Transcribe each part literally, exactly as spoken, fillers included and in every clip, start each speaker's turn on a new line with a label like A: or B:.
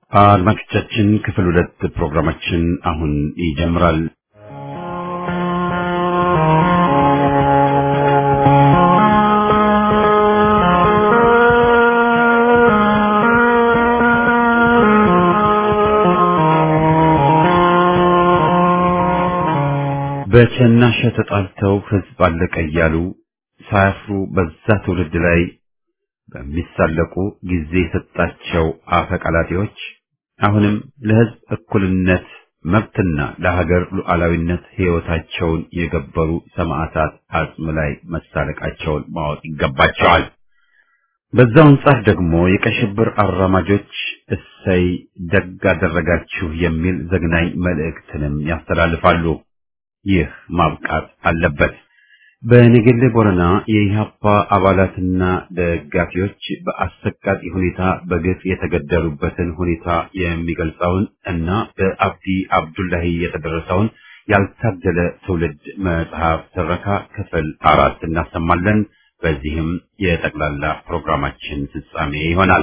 A: አድማጮቻችን ክፍል ሁለት ፕሮግራማችን አሁን ይጀምራል። በቸናሸ ተጣልተው ህዝብ አለቀ እያሉ ሳያፍሩ በዛ ትውልድ ላይ በሚሳለቁ ጊዜ የሰጣቸው አፈቀላጤዎች አሁንም ለህዝብ እኩልነት መብትና ለሀገር ሉዓላዊነት ህይወታቸውን የገበሩ ሰማዕታት አጽም ላይ መሳለቃቸውን ማወቅ ይገባቸዋል። በዛው አንጻር ደግሞ የቀሽብር አራማጆች እሰይ ደግ አደረጋችሁ የሚል ዘግናኝ መልእክትንም ያስተላልፋሉ። ይህ ማብቃት አለበት። በነገሌ ቦረና የኢህአፓ አባላትና ደጋፊዎች በአሰቃቂ ሁኔታ በግፍ የተገደሉበትን ሁኔታ የሚገልጸውን እና በአብዲ አብዱላሂ የተደረሰውን ያልታደለ ትውልድ መጽሐፍ ትረካ ክፍል አራት እናሰማለን። በዚህም የጠቅላላ ፕሮግራማችን ፍጻሜ ይሆናል።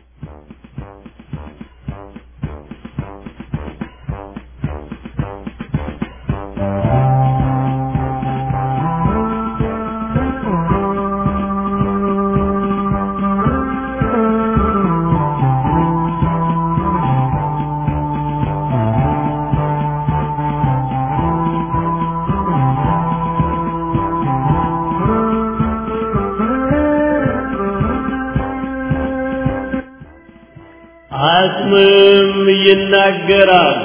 B: አጽምም ይናገራል።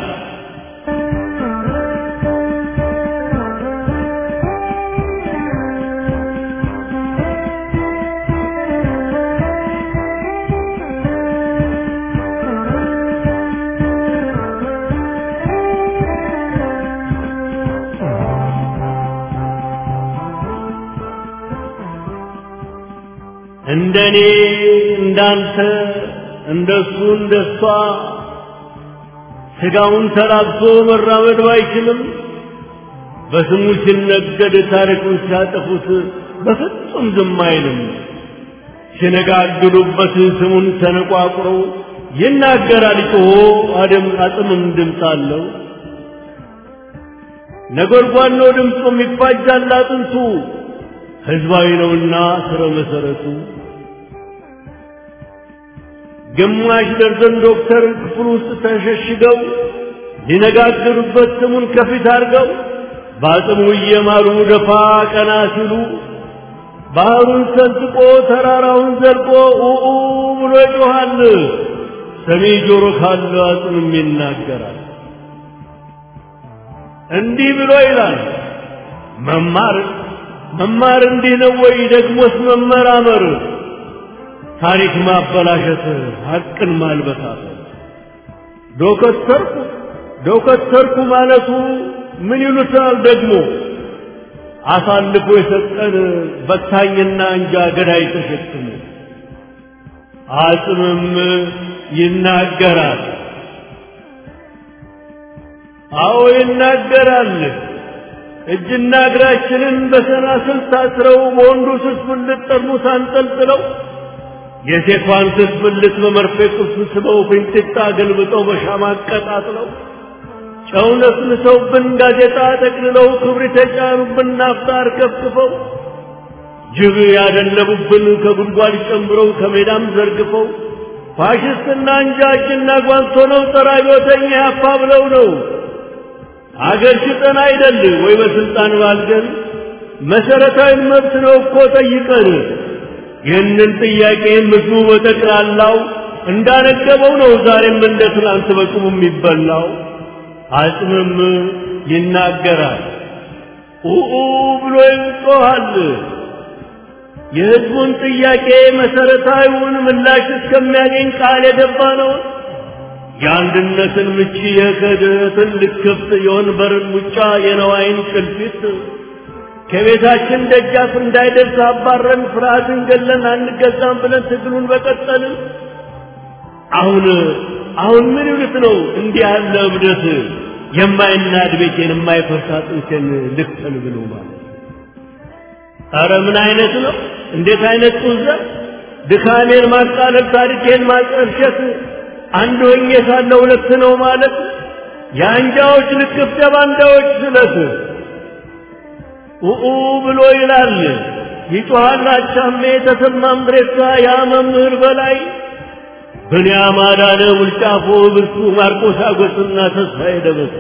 B: እንደኔ እንዳንተ እንደሱ እንደሷ ስጋውን ተላብሶ መራመድ ባይችልም በስሙ ሲነገድ ታሪኩን ሲያጠፉት በፍጹም ዝም አይልም። ሲነጋግዱበት ስሙን ተነቋቁረው ይናገራል ጮሆ አደም አጥምም ድምፅ አለው። ነጎድጓድ ነው ድምፁም ይፋጃል አጥንቱ ህዝባዊ ነውና ስረ መሰረቱ። ግማሽ ደርዘን ዶክተር ክፍል ውስጥ ተሸሽገው ሊነጋገሩበት ስሙን ከፊት አድርገው በአጽሙ እየማሉ ደፋ ቀና ሲሉ ባህሩን ሰንጥቆ ተራራውን ዘልቆ ኡኡ ብሎ ይጮኻል። ሰሚ ጆሮ ካለው አጽምም ይናገራል። እንዲህ ብሎ ይላል፣ መማር መማር እንዲህ ነው ወይ? ደግሞስ መመራመር ታሪክ ማበላሸት ሐቅን ማልበሳት። ዶክተርኩ ዶክተርኩ ማለቱ ምን ይሉታል ደግሞ? አሳልፎ የሰጠን በታኝና እንጃ ገዳይ ተሸክሞ አጽምም ይናገራል። አዎ ይናገራል። እጅና እግራችንን በሰናስል ታስረው በወንዱ ስስ ብልት ጠርሙስ አንጠልጥለው የሴቷን ስስ ብልት በመርፌ ቁስ ስበው ፍንጭጣ ገልብጠው በሻማ አቀጣጥለው ጨው ነስንሰውብን ጋዜጣ ጠቅልለው ክብሪት የጫኑብን ናፍጣ አርከፍክፈው ጅብ ያደለቡብን ከጉድጓድ ጨምረው ከሜዳም ዘርግፈው ፋሽስትና እንጃ እጅና ጓንት ሆነው ጠራቢዎተኛ ያፋ ብለው ነው አገር ሽጠን አይደል ወይ በስልጣን ባልገን መሰረታዊ መብት ነው እኮ ጠይቀን። ይህንን ጥያቄ ምድሩ በጠቅላላው እንዳነገበው ነው ዛሬም እንደ ትናንት በቁሙ የሚበላው። አጽምም ይናገራል፣ ኡኡ ብሎ ይጮኻል። የህዝቡን ጥያቄ መሰረታዊውን ምላሽ እስከሚያገኝ ቃል የገባ ነው። የአንድነትን ምቺ የክህደትን ልክፍት የወንበርን ሙጫ የነዋይን ጭልፊት ከቤታችን ደጃፍ እንዳይደርስ አባረን ፍርሃትን ገለን አንገዛም ብለን ትግሉን በቀጠልን። አሁን አሁን ምን ይሉት ነው እንዲህ ያለ እብደት? የማይናድ ቤቴን የማይፈርስ አጥንቴን ልክፈል ብሎ ማለት ኧረ ምን አይነት ነው? እንዴት አይነት ጡዘ! ድካሜን ማቃለል ታሪኬን ማጠልሸት አንድ ሆኜ ሳለ ሁለት ነው ማለት የአንጃዎች ልክፍት የባንዳዎች ስለት ኡኡ ብሎ ይላል ይጮሃል አቻሜ ተሰማም ድሬሳ ያ መምህር በላይ ብንያም አዳነ ውልጫፎ ብርቱ ማርቆስ አጎስና ተስፋዬ ደበሳ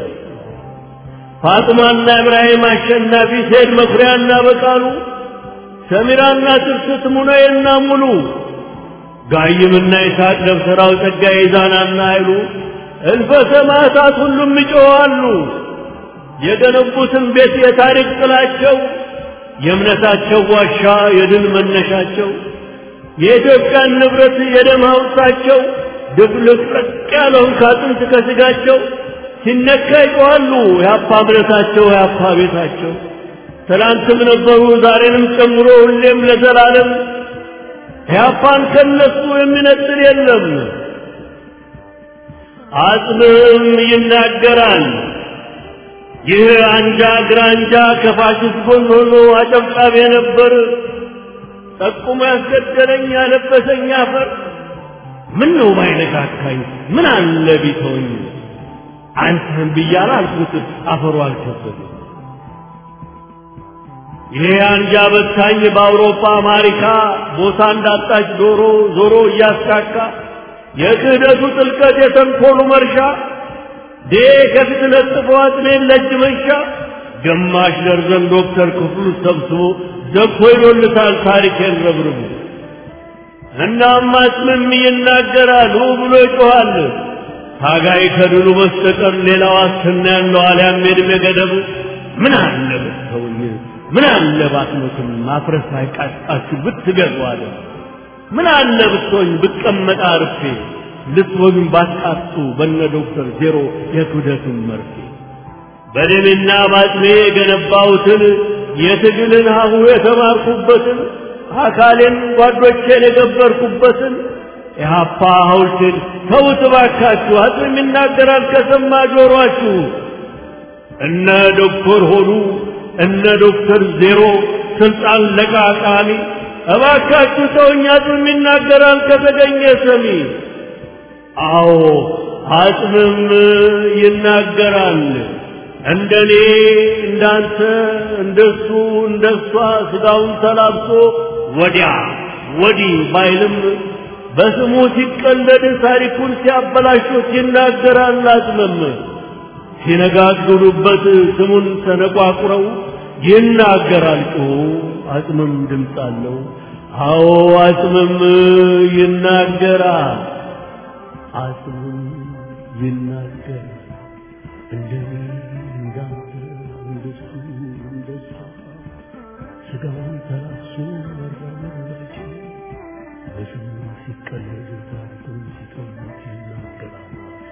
B: ፋጥማና ኢብራሂም አሸናፊ ሰይድ መኩሪያና በቃሉ ሰሚራና ትርስት ሙነዬና ሙሉ ጋይምና ይስሐቅ ደብተራው ጸጋዬ ዛናና ኃይሉ እልፈ ሰማዕታት ሁሉም ይጮኻሉ። የገነቡትን ቤት የታሪክ ጥላቸው የእምነታቸው ዋሻ የድል መነሻቸው የኢትዮጵያን ንብረት የደም ሐውልታቸው ድብልቅልቅ ያለውን ከአጥንት ከሥጋቸው ሲነካ ይጮኻሉ። የአፓ እምነታቸው የአፓ ቤታቸው ትላንትም ነበሩ ዛሬንም ጨምሮ ሁሌም ለዘላለም የአፓን ከነሱ የሚነጥል የለም። አጽምም ይናገራል ይህ አንጃ ግራንጃ ከፋሽስት ጎን ሆኖ አጨብጫቢ ነበር። ጠቁሞ ያስገደለኝ ያለበሰኝ አፈር ምን ነው ባይነካካኝ ምን አለ ቢተወኝ አንተን ብያለሁ አልኩት አፈሩ አልከበደ። ይሄ አንጃ በታኝ በአውሮፓ አሜሪካ ቦታ እንዳጣች ዶሮ ዞሮ እያስካካ የክህደቱ ጥልቀት የተንኮሉ መርሻ ዴ ከፊት ለጥፎ አጥኔን ለእጅ መንሻ ግማሽ ደርዘን ዶክተር ክፍሉ ሰብስቦ ዘግቶ ይሎልታል ታሪኬን ረብርቡ። እናም አጽምም ይናገራል ሁ ብሎ ይጮኻል ታጋይ ከድሉ በስተቀር ሌላ ዋስትና ያለው አልያም የዕድሜ ገደብ ምን አለ ብትተውኝ ምን አለ ባትሞትም ማፍረስ አይቃጣችሁ ብትገዙ አለ ምን አለ ብትሆኝ ብትቀመጥ አርፌ ልትወግን ባትቃጡ በነ ዶክተር ዜሮ የክብደቱን መርፌ በደምና ባጥሜ የገነባሁትን የትግልን ሀሁ የተማርኩበትን አካሌን ጓዶቼን የገበርኩበትን የሀፓ ሐውልቴን ተውት እባካችሁ አጽም ይናገራል ከሰማ ጆሮአችሁ። እነ ዶክተር ሆኑ እነ ዶክተር ዜሮ ስልጣን ለቃቃሚ እባካችሁ ተውኝ አጽም ይናገራል ከተገኘ ሰሚ። አዎ አጽምም ይናገራል እንደኔ እንዳንተ እንደሱ እንደሷ ስጋውን ተላብሶ ወዲያ ወዲህ ባይልም በስሙ ሲቀለድ ታሪኩን ሲያበላሹት ይናገራል አጽምም። ሲነጋግሩበት ስሙን ተነቋቁረው ይናገራል ጮሁ አጽምም ድምፅ አለው። አዎ አጽምም ይናገራል አጽምም ይናገራል እንደኔ እንዳንተ እንደሱ እንደሷ ስጋውን ተላብሶ ወራጅ በስሙ ሲቀለድ ታሪኩን ሲቀሙት ይናገራል።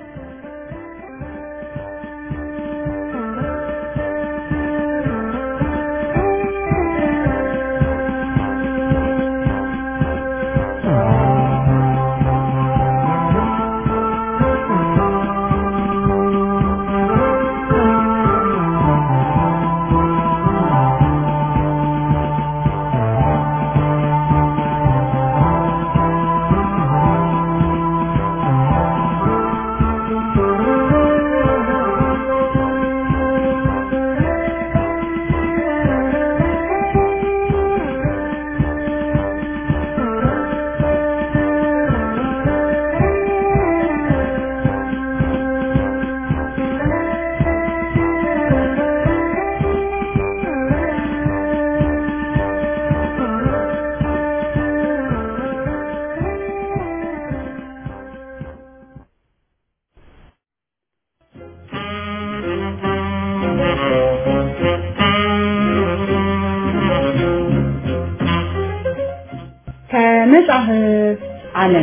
C: ከመጽሐፍ ዓለም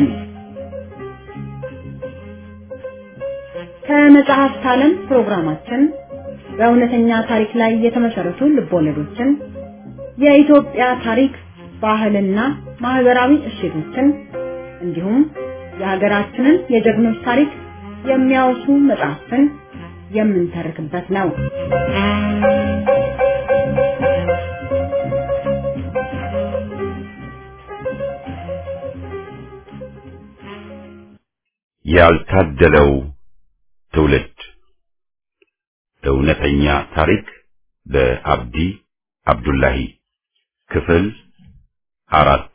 C: ከመጽሐፍ ዓለም ፕሮግራማችን በእውነተኛ ታሪክ ላይ የተመሰረቱ ልቦለዶችን የኢትዮጵያ ታሪክ ባህልና ማህበራዊ እሴቶችን እንዲሁም የሀገራችንን የጀግኖች ታሪክ የሚያወሱ መጽሐፍትን የምንተርክበት ነው።
A: ያልታደለው ትውልድ እውነተኛ ታሪክ በአብዲ አብዱላሂ ክፍል አራት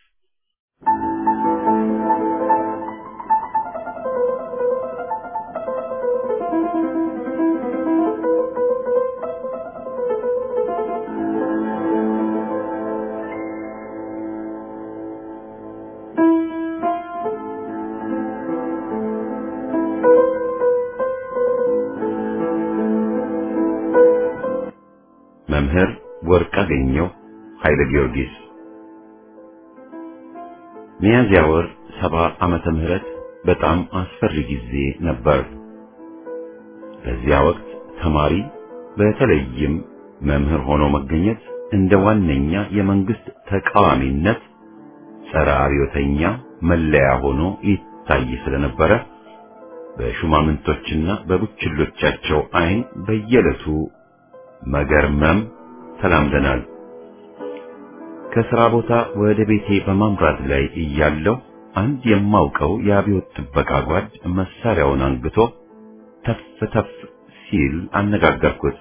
A: መምህር ወርቅአገኘሁ ኃይለ ጊዮርጊስ ሚያዝያ ወር ሰባ ዓመተ ምህረት በጣም አስፈሪ ጊዜ ነበር። በዚያ ወቅት ተማሪ በተለይም መምህር ሆኖ መገኘት እንደ ዋነኛ የመንግስት ተቃዋሚነት ጸረ አብዮተኛ መለያ ሆኖ ይታይ ስለነበረ በሹማምንቶችና በቡችሎቻቸው አይን በየዕለቱ መገርመም ተላምደናል። ከሥራ ቦታ ወደ ቤቴ በማምራት ላይ እያለሁ አንድ የማውቀው የአብዮት ጥበቃ ጓድ መሳሪያውን አንግቶ ተፍ ተፍ ሲል አነጋገርኩት።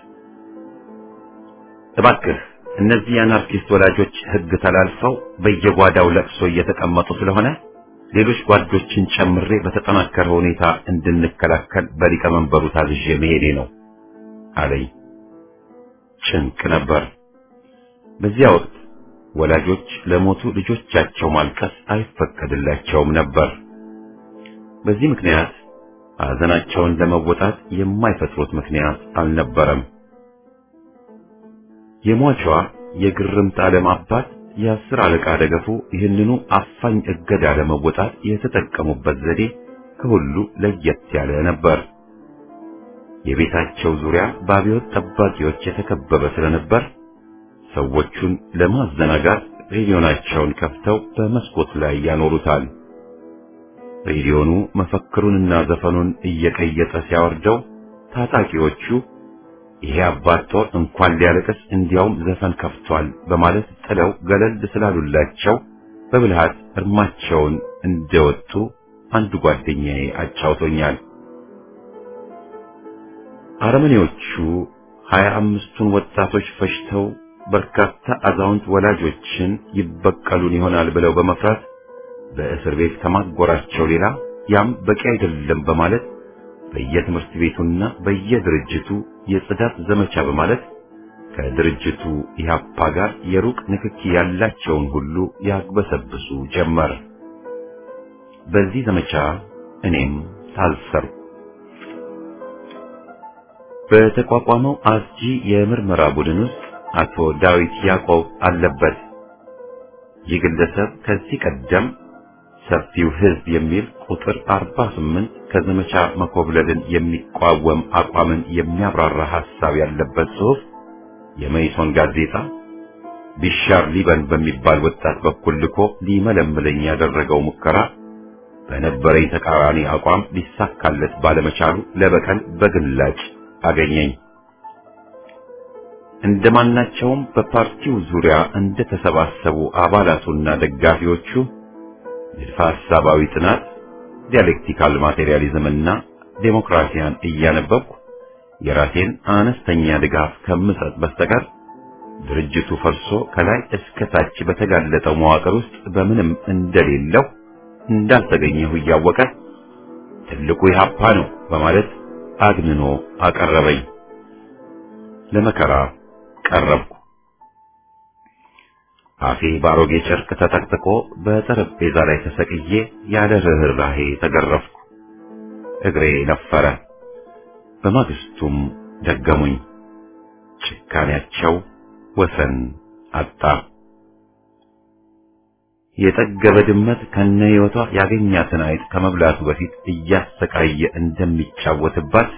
A: እባክህ እነዚህ የአናርኪስት ወላጆች ሕግ ተላልፈው በየጓዳው ለቅሶ እየተቀመጡ ስለሆነ ሌሎች ጓዶችን ጨምሬ በተጠናከረ ሁኔታ እንድንከላከል በሊቀመንበሩ ታዝዤ መሄዴ ነው አለኝ። ጭንቅ ነበር። በዚያ ወቅት ወላጆች ለሞቱ ልጆቻቸው ማልቀስ አይፈቀድላቸውም ነበር። በዚህ ምክንያት ሐዘናቸውን ለመወጣት የማይፈጥሩት ምክንያት አልነበረም። የሟቿ የግርምት ዓለም አባት የአስር አለቃ ደገፉ ይህንኑ አፋኝ እገዳ ለመወጣት የተጠቀሙበት ዘዴ ከሁሉ ለየት ያለ ነበር። የቤታቸው ዙሪያ በአብዮት ጠባቂዎች የተከበበ ስለነበር ሰዎቹን ለማዘናጋት ሬዲዮናቸውን ከፍተው በመስኮት ላይ ያኖሩታል። ሬዲዮኑ መፈክሩንና ዘፈኑን እየቀየጠ ሲያወርደው ታጣቂዎቹ ይሄ አባት ጦር እንኳን ሊያለቅስ እንዲያውም ዘፈን ከፍቷል በማለት ጥለው ገለል ስላሉላቸው በብልሃት እርማቸውን እንደወጡ አንዱ ጓደኛዬ አጫውቶኛል። አረመኔዎቹ ሀያ አምስቱን ወጣቶች ፈጅተው በርካታ አዛውንት ወላጆችን ይበቀሉን ይሆናል ብለው በመፍራት በእስር ቤት ከማጎራቸው ሌላ ያም በቂ አይደለም በማለት በየትምህርት ቤቱና በየድርጅቱ የጽዳት ዘመቻ በማለት ከድርጅቱ ኢህአፓ ጋር የሩቅ ንክኪ ያላቸውን ሁሉ ያግበሰብሱ ጀመር። በዚህ ዘመቻ እኔም ታሰርኩ። በተቋቋመው አስጂ የምርመራ ቡድን ውስጥ አቶ ዳዊት ያዕቆብ አለበት። ይህ ግለሰብ ከዚህ ቀደም ሰፊው ሕዝብ የሚል ቁጥር አርባ ስምንት ከዘመቻ መኮብለልን የሚቋወም አቋምን የሚያብራራ ሐሳብ ያለበት ጽሑፍ የመይሶን ጋዜጣ ቢሻር ሊበን በሚባል ወጣት በኩል ልኮ ሊመለምለኝ ያደረገው ሙከራ በነበረኝ ተቃራኒ አቋም ሊሳካለት ባለመቻሉ ለበቀል በግላጭ አገኘኝ። እንደማናቸውም በፓርቲው ዙሪያ እንደተሰባሰቡ አባላቱና ደጋፊዎቹ ንድፈ ሐሳባዊ ጥናት፣ ዲያሌክቲካል ማቴሪያሊዝምና ዴሞክራሲያን እያነበብኩ የራሴን አነስተኛ ድጋፍ ከምሰጥ በስተቀር ድርጅቱ ፈርሶ ከላይ እስከ ታች በተጋለጠው መዋቅር ውስጥ በምንም እንደሌለው እንዳልተገኘሁ እያወቀ ትልቁ ኢህአፓ ነው በማለት አግንኖ አቀረበኝ። ለመከራ ቀረብኩ። አፌ ባሮጌ ጨርቅ ተጠቅጥቆ በጠረጴዛ ላይ ተሰቅዬ ያለ ርህራሄ ተገረፍኩ። እግሬ ነፈረ። በማግስቱም ደገሙኝ። ጭካኔያቸው ወሰን አጣ። የጠገበ ድመት ከነ ሕይወቷ ያገኛትን አይጥ ከመብላቱ በፊት እያሰቃየ እንደሚጫወትባት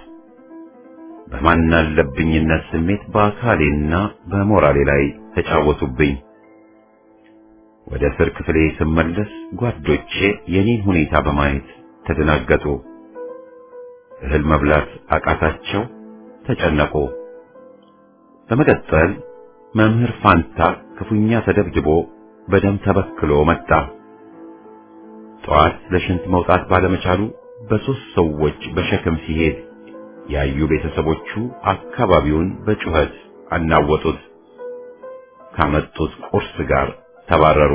A: በማናለብኝነት ስሜት በአካሌና በሞራሌ ላይ ተጫወቱብኝ። ወደ እስር ክፍሌ ስመለስ ጓዶቼ የኔን ሁኔታ በማየት ተደናገጡ። እህል መብላት አቃታቸው፣ ተጨነቁ። በመቀጠል መምህር ፋንታ ክፉኛ ተደብድቦ በደም ተበክሎ መጣ። ጠዋት ለሽንት መውጣት ባለመቻሉ በሶስት ሰዎች በሸክም ሲሄድ ያዩ ቤተሰቦቹ አካባቢውን በጩኸት አናወጡት። ካመጡት ቁርስ ጋር ተባረሩ።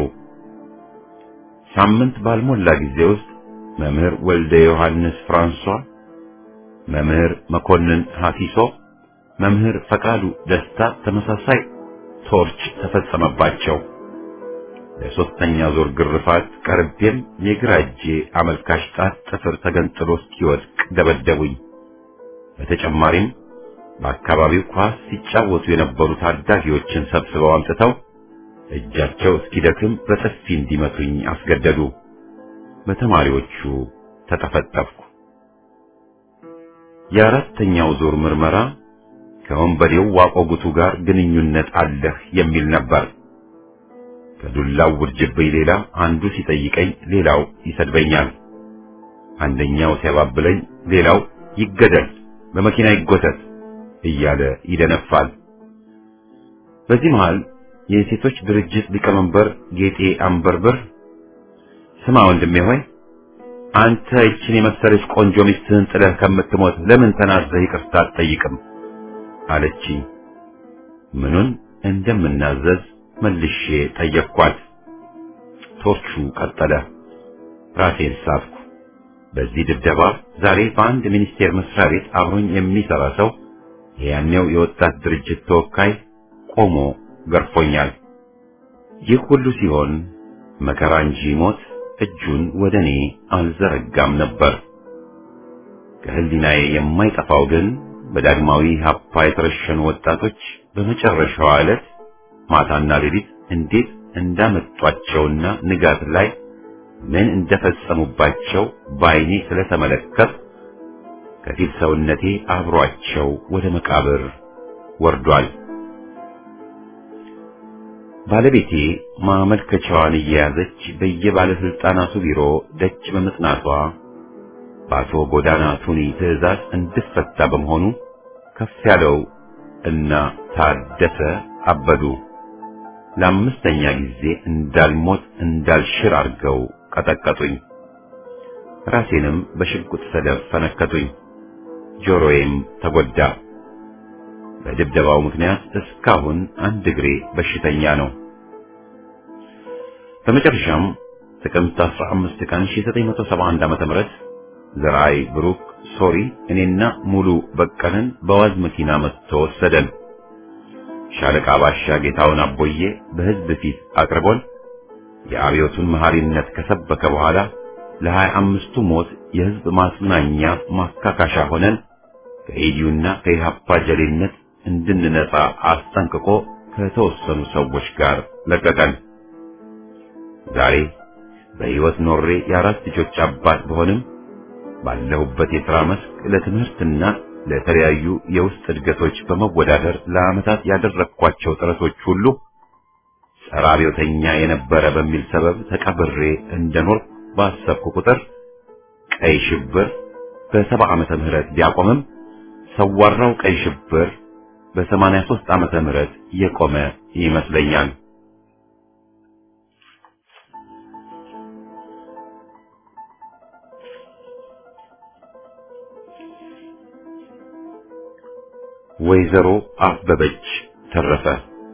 A: ሳምንት ባልሞላ ጊዜ ውስጥ መምህር ወልደ ዮሐንስ ፍራንሷ፣ መምህር መኮንን ሐቲሶ፣ መምህር ፈቃዱ ደስታ ተመሳሳይ ቶርች ተፈጸመባቸው። ለሶስተኛ ዙር ግርፋት ቀርቤም የግራ እጄ አመልካች ጣት ጥፍር ተገንጥሎ እስኪወድቅ ደበደቡኝ። በተጨማሪም በአካባቢው ኳስ ሲጫወቱ የነበሩ ታዳጊዎችን ሰብስበው አምጥተው እጃቸው እስኪደክም በጥፊ እንዲመቱኝ አስገደዱ። በተማሪዎቹ ተጠፈጠፍኩ። የአራተኛው ዙር ምርመራ ከወንበዴው ዋቆጉቱ ጋር ግንኙነት አለህ የሚል ነበር። ከዱላው ውርጅብኝ ሌላ አንዱ ሲጠይቀኝ ሌላው ይሰድበኛል። አንደኛው ሲያባብለኝ ሌላው ይገደል፣ በመኪና ይጎተት እያለ ይደነፋል። በዚህ መሃል የሴቶች ድርጅት ሊቀመንበር ጌጤ አንበርብር ስማ ወንድሜ ሆይ አንተ እቺን የመሰለች ቆንጆ ሚስትህን ጥለህ ከምትሞት ለምን ተናዘህ ይቅርታ አትጠይቅም አለችኝ። ምኑን እንደምናዘዝ መልሼ ጠየቅኳት። ቶርቹ ቀጠለ። ራሴን ሳትኩ። በዚህ ድብደባ ዛሬ በአንድ ሚኒስቴር መስሪያ ቤት አብሮኝ የሚሰራ ሰው ያኔው የወጣት ድርጅት ተወካይ ቆሞ ገርፎኛል። ይህ ሁሉ ሲሆን መከራ እንጂ ሞት እጁን ወደኔ አልዘረጋም ነበር። ከህሊናዬ የማይጠፋው ግን በዳግማዊ ሀፓ የተረሸኑ ወጣቶች በመጨረሻው ዕለት ማታና ሌሊት እንዴት እንዳመጧቸውና ንጋት ላይ ምን እንደፈጸሙባቸው ባይኔ ስለተመለከት ከፊል ሰውነቴ አብሯቸው ወደ መቃብር ወርዷል። ባለቤቴ ማመልከቻዋን እየያዘች በየባለስልጣናቱ ቢሮ ደጅ በመጽናቷ በአቶ ጎዳና ቱኒ ትዕዛዝ እንድፈታ በመሆኑ ከፍ ያለው እና ታደሰ አበዱ ለአምስተኛ ጊዜ እንዳልሞት እንዳልሽር አድርገው ቀጠቀጡኝ። ራሴንም በሽጉጥ ሰደፍ ፈነከቱኝ። ጆሮዬም ተጎዳ። በድብደባው ምክንያት እስካሁን አንድ እግሬ በሽተኛ ነው። በመጨረሻም ጥቅምት አስራ አምስት ቀን ሺህ ዘጠኝ መቶ ሰባ አንድ ዓመተ ምህረት ዘራይ ብሩክ ሶሪ እኔና ሙሉ በቀለን በዋዝ መኪና መጥቶ ወሰደን። ሻለቃ ባሻ ጌታውን አቦዬ በህዝብ ፊት አቅርቦን የአብዮቱን መሐሪነት ከሰበከ በኋላ ለሀያ አምስቱ ሞት የህዝብ ማጽናኛ ማካካሻ ሆነን ከኢዲዩና ከኢሃፓ ጀሌነት እንድንነጻ አስጠንቅቆ ከተወሰኑ ሰዎች ጋር ለቀቀን። ዛሬ በሕይወት ኖሬ የአራት ልጆች አባት በሆንም ባለሁበት የሥራ መስክ ለትምህርትና ለተለያዩ የውስጥ እድገቶች በመወዳደር ለዓመታት ያደረግኳቸው ጥረቶች ሁሉ ጸረ አብዮተኛ የነበረ በሚል ሰበብ ተቀብሬ እንደኖር ባሰብኩ ቁጥር ቀይ ሽብር በሰባ ዓመተ ምህረት ቢያቆምም ሰዋራው ቀይ ሽብር በሰማንያ ሦስት ዓመተ ምህረት የቆመ ይመስለኛል። ወይዘሮ አበበች ተረፈ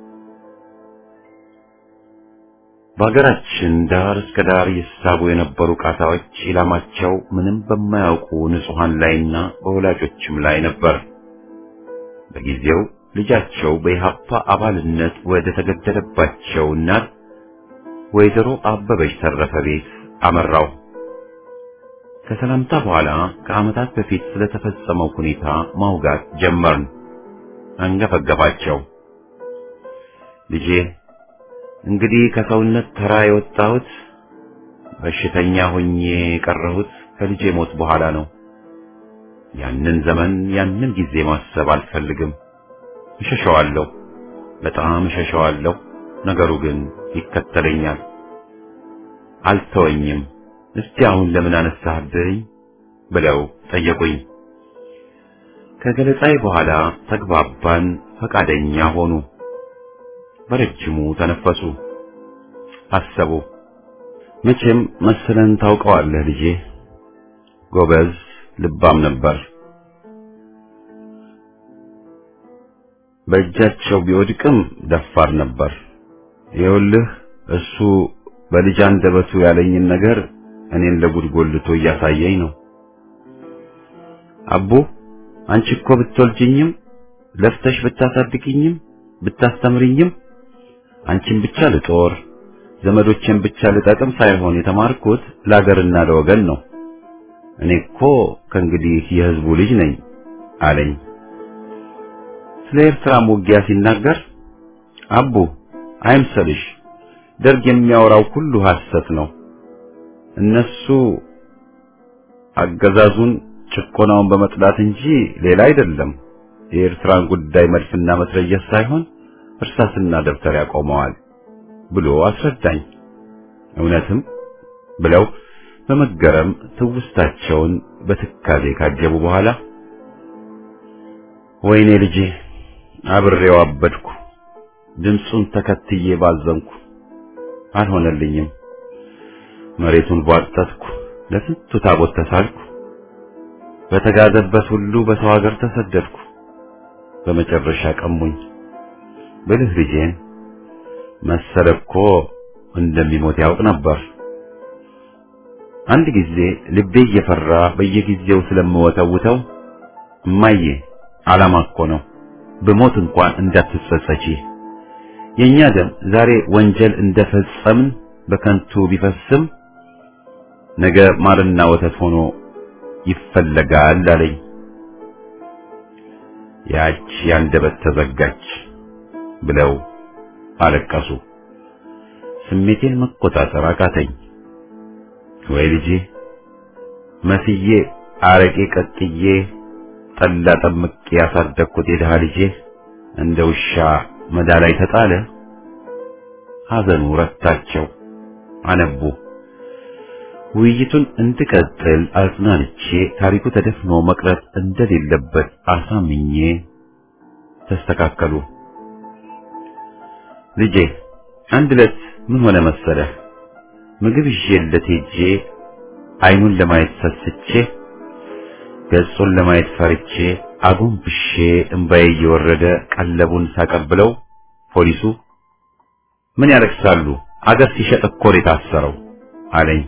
A: በአገራችን ዳር እስከ ዳር ይሳቡ የነበሩ ቃታዎች ኢላማቸው ምንም በማያውቁ ንጹሃን ላይና በወላጆችም ላይ ነበር። በጊዜው ልጃቸው በኢሃፓ አባልነት ወደ ተገደለባቸው እናት ወይዘሮ አበበች ተረፈ ቤት አመራው። ከሰላምታ በኋላ ከዓመታት በፊት ስለተፈጸመው ሁኔታ ማውጋት ጀመርን። አንገፈገፋቸው። ልጄ እንግዲህ ከሰውነት ተራ የወጣሁት በሽተኛ ሆኜ የቀረሁት ከልጄ ሞት በኋላ ነው። ያንን ዘመን ያንን ጊዜ ማሰብ አልፈልግም። እሸሸዋለሁ፣ በጣም እሸሸዋለሁ። ነገሩ ግን ይከተለኛል፣ አልተወኝም። እስቲ አሁን ለምን አነሳህብኝ ብለው ጠየቁኝ። ከገለጻይ በኋላ ተግባባን፣ ፈቃደኛ ሆኑ። በረጅሙ ተነፈሱ፣ አሰቡ። መቼም መሰለን ታውቀዋለህ ልጄ፣ ጎበዝ ልባም ነበር። በእጃቸው ቢወድቅም ደፋር ነበር። ይኸውልህ እሱ በልጅ አንደበቱ ያለኝን ነገር እኔን ለጉድጎልቶ እያሳየኝ ነው። አቡ አንቺ እኮ ብትወልጂኝም ለፍተሽ ብታሳድግኝም ብታስተምሪኝም አንቺን ብቻ ልጦር ዘመዶችን ብቻ ልጠቅም ሳይሆን የተማርኩት ለአገርና ለወገን ነው። እኔ እኮ ከእንግዲህ የሕዝቡ ልጅ ነኝ አለኝ። ስለ ኤርትራ ውጊያ ሲናገር አቡ አይምሰልሽ፣ ደርግ የሚያወራው ሁሉ ሐሰት ነው። እነሱ አገዛዙን ጭቆናውን በመጥላት እንጂ ሌላ አይደለም። የኤርትራን ጉዳይ መድፍና መትረየስ ሳይሆን እርሳስና ደብተር ያቆመዋል ብሎ አስረዳኝ። እውነትም ብለው በመገረም ትውስታቸውን በትካዜ ካጀቡ በኋላ ወይኔ ልጄ አብሬው አበድኩ፣ ድምፁን ተከትዬ ባዘንኩ፣ አልሆነልኝም። መሬቱን ቧጠጥኩ፣ ለስንቱ ታቦት ተሳልኩ፣ በተጋዘበት ሁሉ በሰው ሀገር ተሰደድኩ። በመጨረሻ ቀሙኝ። ብልህ ልጄን መሰለ እኮ እንደሚሞት ያውቅ ነበር። አንድ ጊዜ ልቤ እየፈራ በየጊዜው ስለምወተውተው እማዬ ዓላማ እኮ ነው፣ በሞት እንኳን እንዳትጸጸቺ፣ የኛ ደም ዛሬ ወንጀል እንደፈጸምን በከንቱ ቢፈስም ነገ ማርና ወተት ሆኖ ይፈለጋል አለኝ። ያች ያንደበት ተዘጋች ብለው አለቀሱ። ስሜቴን መቆጣጠር አቃተኝ። ወይ ልጄ መስዬ አረቄ ቀጥዬ ጠላ ጠምቄ ያሳደግኩት የድሃ ልጄ እንደ ውሻ መዳ ላይ ተጣለ። ሐዘኑ ረታቸው፣ አነቡ። ውይይቱን እንድቀጥል አጽናንቼ ታሪኩ ተደፍኖ መቅረት እንደሌለበት አሳምኜ ተስተካከሉ። ልጄ አንድ ዕለት ምን ሆነ መሰለህ? ምግብ ይዤለት ሄጄ አይኑን ለማየት ሰስቼ ገጹን ለማየት ፈርቼ አጎንብሼ እንባዬ እየወረደ ቀለቡን ሳቀብለው ፖሊሱ ምን ያለቅሳሉ? አገር ሲሸጥ እኮ ነው የታሰረው አለኝ።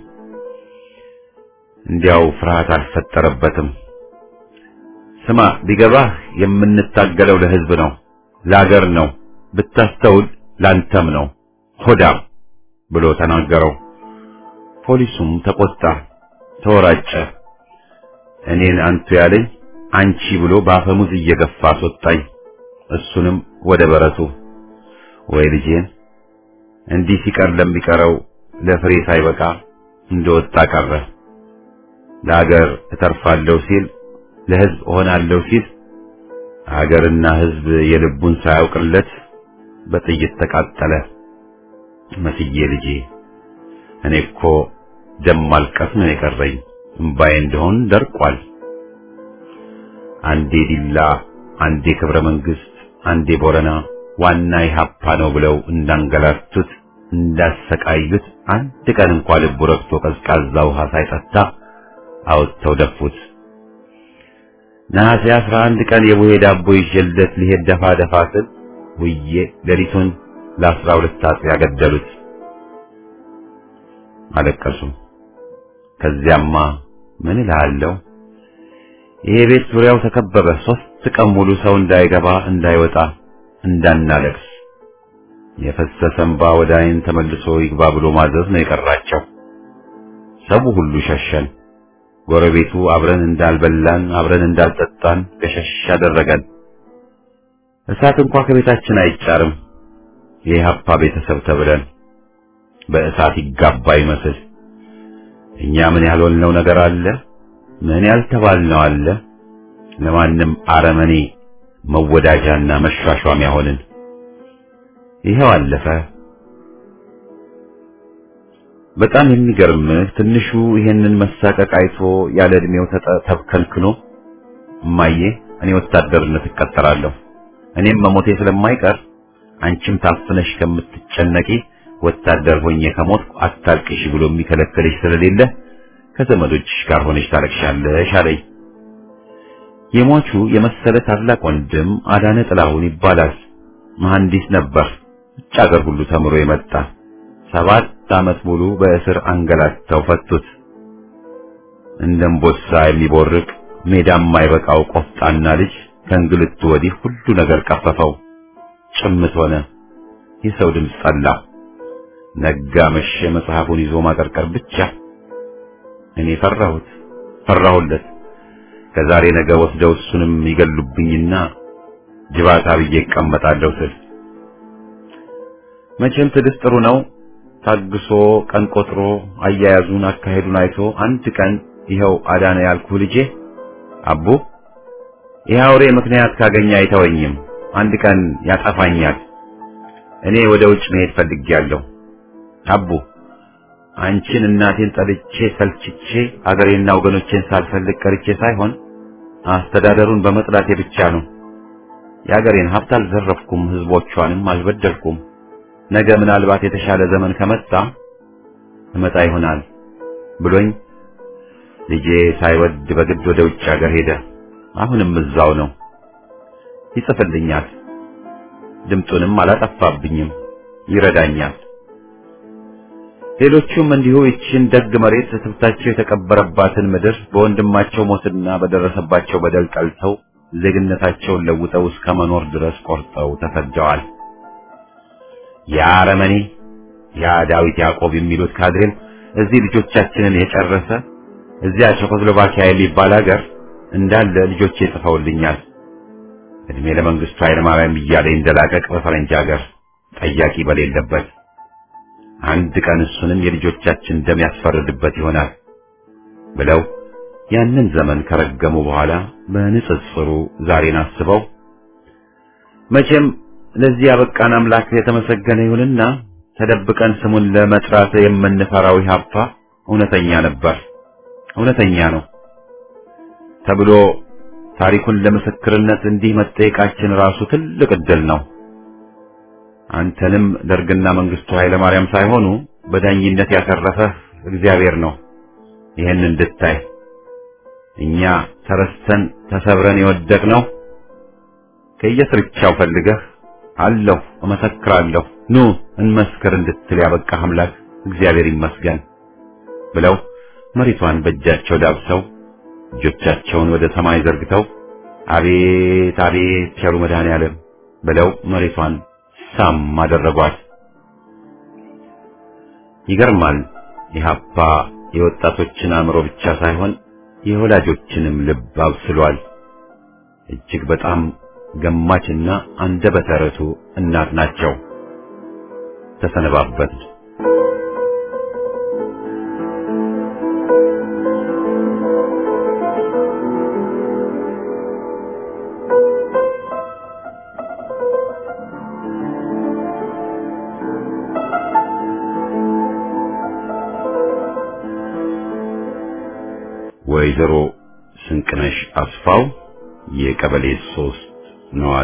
A: እንዲያው ፍርሃት አልፈጠረበትም። ስማ ቢገባህ የምንታገለው ለሕዝብ ነው፣ ለአገር ነው፣ ብታስተውል ላንተም ነው ሆዳም ብሎ ተናገረው። ፖሊሱም ተቆጣ፣ ተወራጨ። እኔን አንቱ ያለኝ አንቺ ብሎ በአፈሙዝ እየገፋ አስወጣኝ። እሱንም ወደ በረቱ። ወይ ልጄን እንዲህ ሲቀር ለሚቀረው ለፍሬ ሳይበቃ እንደወጣ ቀረ። ለአገር እተርፋለሁ ሲል ለሕዝብ እሆናለሁ ሲል አገርና ሕዝብ የልቡን ሳያውቅለት በጥይት ተቃጠለ። መስዬ ልጄ እኔ እኮ ደም ማልቀስ ነው የቀረኝ፣ እምባዬ እንደሆን ደርቋል። አንዴ ዲላ፣ አንዴ ክብረ መንግስት፣ አንዴ ቦረና ዋና ኢህአፓ ነው ብለው እንዳንገላቱት እንዳሰቃዩት አንድ ቀን እንኳን ልቡ ረክቶ ቀዝቃዛ ውሃ ሳይጠጣ አውጥተው ደፉት። ነሐሴ አስራ አንድ ቀን የቡሄ ዳቦ ይዤለት ሊሄድ ደፋ ደፋ ስል ውዬ ሌሊቱን ለአስራ ሁለት አጥቢያ ገደሉት። አለቀሱ። ከዚያማ ምን እልሃለሁ፣ ይሄ ቤት ዙሪያው ተከበበ። ሶስት ቀን ሙሉ ሰው እንዳይገባ እንዳይወጣ እንዳናለቅስ። የፈሰሰ እንባ ወደ ዓይን ተመልሶ ይግባ ብሎ ማዘዝ ነው የቀራቸው። ሰው ሁሉ ሸሸን። ጎረቤቱ አብረን እንዳልበላን አብረን እንዳልጠጣን ገሸሽ አደረገን። እሳት እንኳን ከቤታችን አይጫርም። የኢህአፓ ቤተሰብ ተብለን በእሳት ይጋባ ይመስል እኛ ምን ያልሆነው ነገር አለ? ምን ያልተባልነው አለ? ለማንም አረመኔ መወዳጃና መሿሿሚያ ሆንን። ይሄው አለፈ። በጣም የሚገርምህ ትንሹ ይሄንን መሳቀቅ አይቶ ያለ እድሜው ተብከልክሎ እማዬ እኔ ወታደርነት እቀጠራለሁ፣ እኔም መሞቴ ስለማይቀር አንቺም ታፍነሽ ከምትጨነቂ ወታደር ሆኜ ከሞትኩ አታልቅሽ ብሎ የሚከለክልሽ ስለሌለ ከዘመዶችሽ ጋር ሆነሽ ታለቅሻለሽ አለኝ። የሟቹ የመሰለ ታላቅ ወንድም አዳነ ጥላሁን ይባላል። መሐንዲስ ነበር። ውጭ ሀገር ሁሉ ተምሮ የመጣ ሰባት ዓመት ሙሉ በእስር አንገላተው ፈቱት። እንደምቦሳ የሚቦርቅ ሜዳም የማይበቃው ቆፍጣና ልጅ ከእንግልቱ ወዲህ ሁሉ ነገር ቀፈፈው። ጭምት ሆነ። የሰው ድምፅ ጠላ። ነጋ መሸ መጽሐፉን ይዞ ማቀርቀር ብቻ። እኔ ፈራሁት፣ ፈራሁለት። ከዛሬ ነገ ወስደው እሱንም ይገሉብኝና ጅባታ ብዬ እቀመጣለሁ ስል መቼም ትዕግስት ጥሩ ነው። ታግሶ ቀን ቆጥሮ አያያዙን አካሄዱን አይቶ አንድ ቀን ይኸው አዳነ ያልኩ ልጄ አቡ ይህ አውሬ ምክንያት ካገኘ አይተወኝም፣ አንድ ቀን ያጠፋኛል። እኔ ወደ ውጭ መሄድ ፈልጌያለሁ። አቡ አንቺን እናቴን ጠልቼ ሰልችቼ አገሬና ወገኖቼን ሳልፈልግ ቀርቼ ሳይሆን አስተዳደሩን በመጥላቴ ብቻ ነው። የአገሬን ሀብት አልዘረፍኩም፣ ህዝቦቿንም አልበደልኩም። ነገ ምናልባት የተሻለ ዘመን ከመጣ እመጣ ይሆናል ብሎኝ ልጄ ሳይወድ በግድ ወደ ውጭ ሀገር ሄደ። አሁንም እዛው ነው። ይጽፍልኛል፣ ድምጡንም አላጠፋብኝም፣ ይረዳኛል። ሌሎቹም እንዲሁ ይችን ደግ መሬት ትብታቸው የተቀበረባትን ምድር በወንድማቸው ሞትና በደረሰባቸው በደል ጠልተው ዜግነታቸውን ለውጠው እስከ መኖር ድረስ ቆርጠው ተሰደዋል። ያ አረመኔ ያ ዳዊት ያዕቆብ የሚሉት ካድሬም እዚህ ልጆቻችንን የጨረሰ እዚያ ቼኮስሎቫኪያ የሚባል ሀገር እንዳለ ልጆቼ ጽፈውልኛል። እድሜ ለመንግስቱ ኃይለማርያም እያለ እንደላቀቅ በፈረንጅ ሀገር ጠያቂ በሌለበት አንድ ቀን እሱንም የልጆቻችን ደም ያስፈርድበት ይሆናል ብለው ያንን ዘመን ከረገሙ በኋላ በንጽጽሩ ዛሬን አስበው መቼም ለዚህ ያበቃን አምላክ የተመሰገነ ይሁንና ተደብቀን ስሙን ለመጥራት የምንፈራው ሀብታ እውነተኛ ነበር፣ እውነተኛ ነው ተብሎ ታሪኩን ለምስክርነት እንዲህ መጠየቃችን ራሱ ትልቅ ዕድል ነው። አንተንም ደርግና መንግስቱ ኃይለ ማርያም ሳይሆኑ በዳኝነት ያተረፈህ እግዚአብሔር ነው። ይሄን እንድታይ እኛ ተረስተን ተሰብረን የወደቅነው ከየስርቻው ፈልገህ አለሁ እመሰክራለሁ ኑ እንመስክር እንድትል ያበቃህ አምላክ እግዚአብሔር ይመስገን ብለው መሬቷን በእጃቸው ዳብሰው እጆቻቸውን ወደ ሰማይ ዘርግተው አቤት አቤት ቸሩ መድኃኔዓለም ብለው መሬቷን ሳም አደረጓት። ይገርማል። ኢህአፓ የወጣቶችን አእምሮ ብቻ ሳይሆን የወላጆችንም ልብ አብስሏል። እጅግ በጣም ገማችና አንደበተ ርቱዕ እናት ናቸው። ተሰነባበት። ወይዘሮ ስንቅነሽ አስፋው የቀበሌ ሶስት ነዋሪ።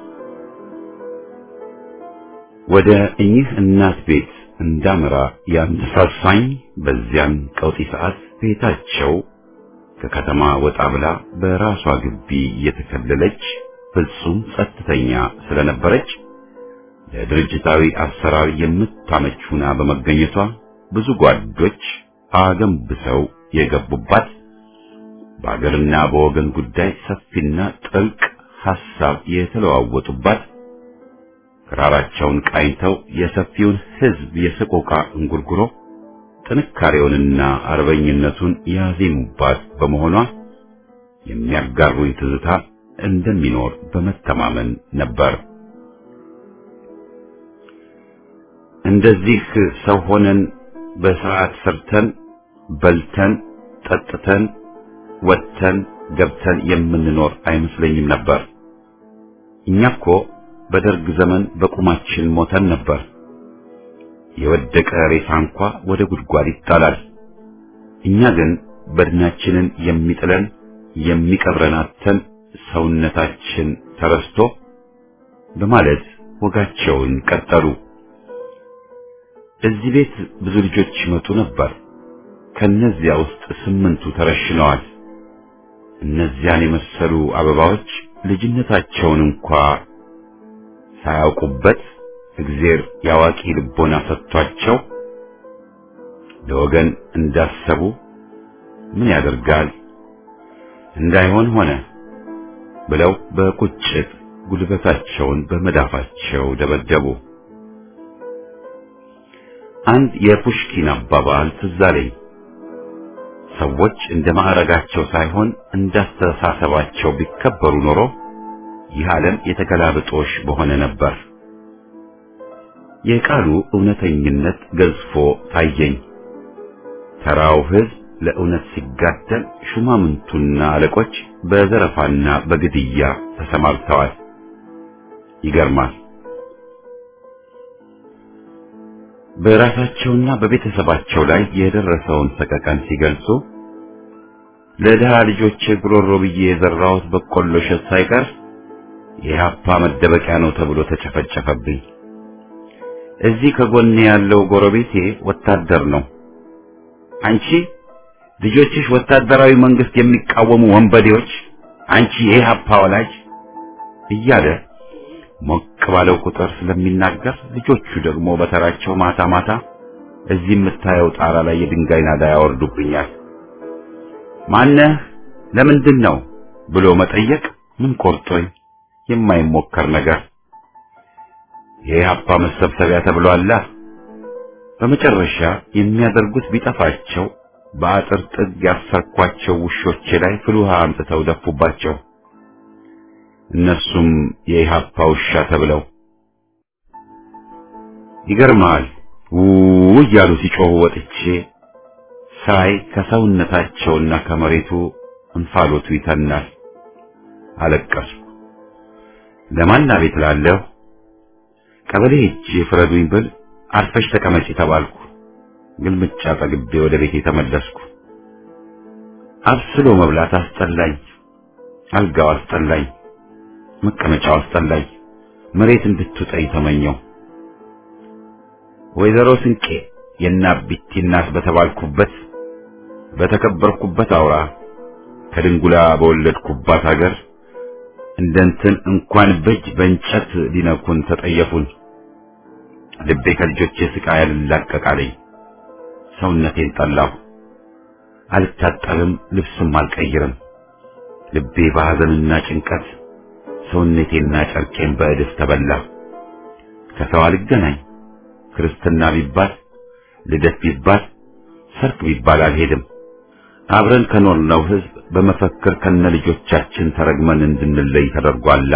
A: ወደ እኚህ እናት ቤት እንዳመራ ያነሳሳኝ በዚያን ቀውጢ ሰዓት ቤታቸው ከከተማ ወጣ ብላ በራሷ ግቢ የተከለለች ፍጹም ጸጥተኛ ስለነበረች ለድርጅታዊ አሰራር የምታመች ሆና በመገኘቷ ብዙ ጓዶች አገንብሰው የገቡባት በአገርና በወገን ጉዳይ ሰፊና ጥልቅ ሐሳብ የተለዋወጡባት ክራራቸውን ቃኝተው የሰፊውን ሕዝብ የሰቆቃ እንጉርጉሮ ጥንካሬውንና አርበኝነቱን ያዜሙባት በመሆኗ የሚያጋሩኝ ትዝታ እንደሚኖር በመተማመን ነበር። እንደዚህ ሰው ሆነን በሰዓት ሰርተን በልተን ጠጥተን ወጥተን ገብተን የምንኖር አይመስለኝም ነበር። እኛኮ በደርግ ዘመን በቁማችን ሞተን ነበር። የወደቀ ሬሳ እንኳ ወደ ጉድጓድ ይጣላል። እኛ ግን በድናችንን የሚጥለን የሚቀብረን አጥተን ሰውነታችን ተረስቶ በማለት ወጋቸውን ቀጠሉ። እዚህ ቤት ብዙ ልጆች ይመጡ ነበር። ከነዚያ ውስጥ ስምንቱ ተረሽነዋል። እነዚያን የመሰሉ አበባዎች ልጅነታቸውን እንኳ ሳያውቁበት እግዚአብሔር ያዋቂ ልቦና ሰጥቷቸው ለወገን እንዳሰቡ ምን ያደርጋል እንዳይሆን ሆነ ብለው በቁጭት ጉልበታቸውን በመዳፋቸው ደበደቡ። አንድ የፑሽኪን አባባል ትዝ አለኝ። ሰዎች እንደ ማዕረጋቸው ሳይሆን እንዳስተሳሰባቸው ቢከበሩ ኖሮ ይህ ዓለም የተገላብጦሽ በሆነ ነበር። የቃሉ እውነተኝነት ገዝፎ ታየኝ። ተራው ሕዝብ ለእውነት ሲጋደል ሹማምንቱና አለቆች በዘረፋና በግድያ ተሰማርተዋል። ይገርማል። በራሳቸውና በቤተሰባቸው ላይ የደረሰውን ሰቀቀን ሲገልጹ ለድሃ ልጆች ጉሮሮ ብዬ የዘራሁት በቆሎ እሸት ሳይቀር የኢህአፓ መደበቂያ ነው ተብሎ ተጨፈጨፈብኝ። እዚህ ከጎኔ ያለው ጎረቤቴ ወታደር ነው። አንቺ ልጆችሽ ወታደራዊ መንግስት የሚቃወሙ ወንበዴዎች፣ አንቺ የኢህአፓ ወላጅ እያለ ሞቅ ባለው ቁጥር ስለሚናገር ልጆቹ ደግሞ በተራቸው ማታ ማታ እዚህ የምታየው ጣራ ላይ የድንጋይ ናዳ ያወርዱብኛል። ማነህ ለምንድን ነው ብሎ መጠየቅ ምን ቆርጦኝ የማይሞከር ነገር። የኢህአፓ መሰብሰቢያ ተብሏል። በመጨረሻ የሚያደርጉት ቢጠፋቸው በአጥር ጥግ ያሰርኳቸው ውሾቼ ላይ ፍልውሃ አምጥተው ደፉባቸው። እነሱም የኢህአፓ ውሻ ተብለው ይገርማል። ውይ ያሉ ሲጮሁ ወጥቼ ሳይ ከሰውነታቸውና ከመሬቱ እንፋሎቱ ይተናል። አለቀስኩ። ለማን አቤት ላለሁ ቀበሌ ሄጄ ፍረዱኝ ብል አርፈሽ ተቀመጪ ተባልኩ። ግልምጫ ጠግቤ ወደ ቤቴ ተመለስኩ። አብስሎ መብላት አስጠላኝ። አልጋው አስጠላኝ። መቀመጫው አስጠላኝ። መሬት እንድትውጠኝ ተመኘው። ወይዘሮ ስንቄ የናቢቲ እናት በተባልኩበት በተከበርኩበት አውራ ከድንጉላ በወለድኩባት ሀገር እንደንትን እንኳን በጅ በእንጨት ሊነኩን ተጠየፉን። ልቤ ከልጆቼ ስቃይ ያላቀቃለኝ። ሰውነቴን ጠላሁ። አልታጠብም፣ ልብስም አልቀይርም። ልቤ በሐዘንና ጭንቀት ሰውነቴና ጨርቄን በእድፍ ተበላ። ከሰው አልገናኝ። ክርስትና ቢባል ልደት ቢባል ሰርግ ቢባል አልሄድም። አብረን ከኖርነው ሕዝብ በመፈክር ከነ ልጆቻችን ተረግመን እንድንለይ ተደርጓላ።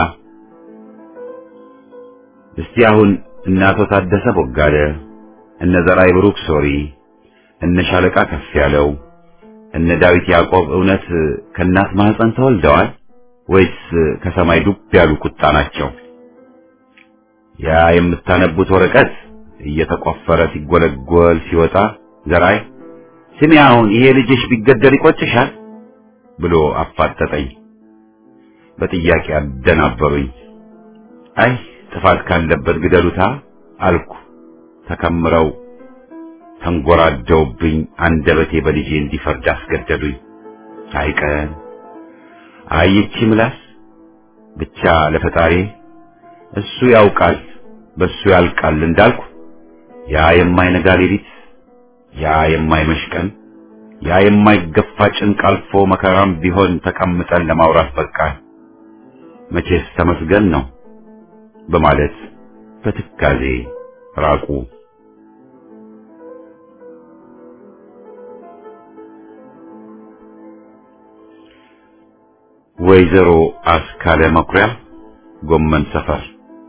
A: እስቲ አሁን እነ አቶ ታደሰ ቦጋለ፣ እነ ዘራይ ብሩክ ሶሪ፣ እነ ሻለቃ ከፍ ያለው፣ እነ ዳዊት ያዕቆብ እውነት ከእናት ማህፀን ተወልደዋል ወይስ ከሰማይ ዱብ ያሉ ቁጣ ናቸው? ያ የምታነቡት ወረቀት እየተቆፈረ ሲጎለጎል ሲወጣ ዘራይ ስሚ አሁን ይሄ ልጅሽ ቢገደል ይቆጭሻል ብሎ አፋጠጠኝ። በጥያቄ አደናበሩኝ። አይ ጥፋት ካለበት ግደሉታ አልኩ። ተከምረው ተንጎራደውብኝ አንደበቴ በልጄ እንዲፈርድ አስገደዱኝ። አይቀን አይቺ ምላስ ብቻ ለፈጣሪ እሱ ያውቃል በሱ ያልቃል እንዳልኩ ያ የማይነጋ ሌሊት ያ የማይመሽ ቀን ያ የማይገፋ ጭንቅ አልፎ መከራም ቢሆን ተቀምጠን ለማውራት በቃል መቼስ ተመስገን ነው በማለት በትካዜ ራቁ። ወይዘሮ አስካለ መኩሪያ ጎመን ሰፈር።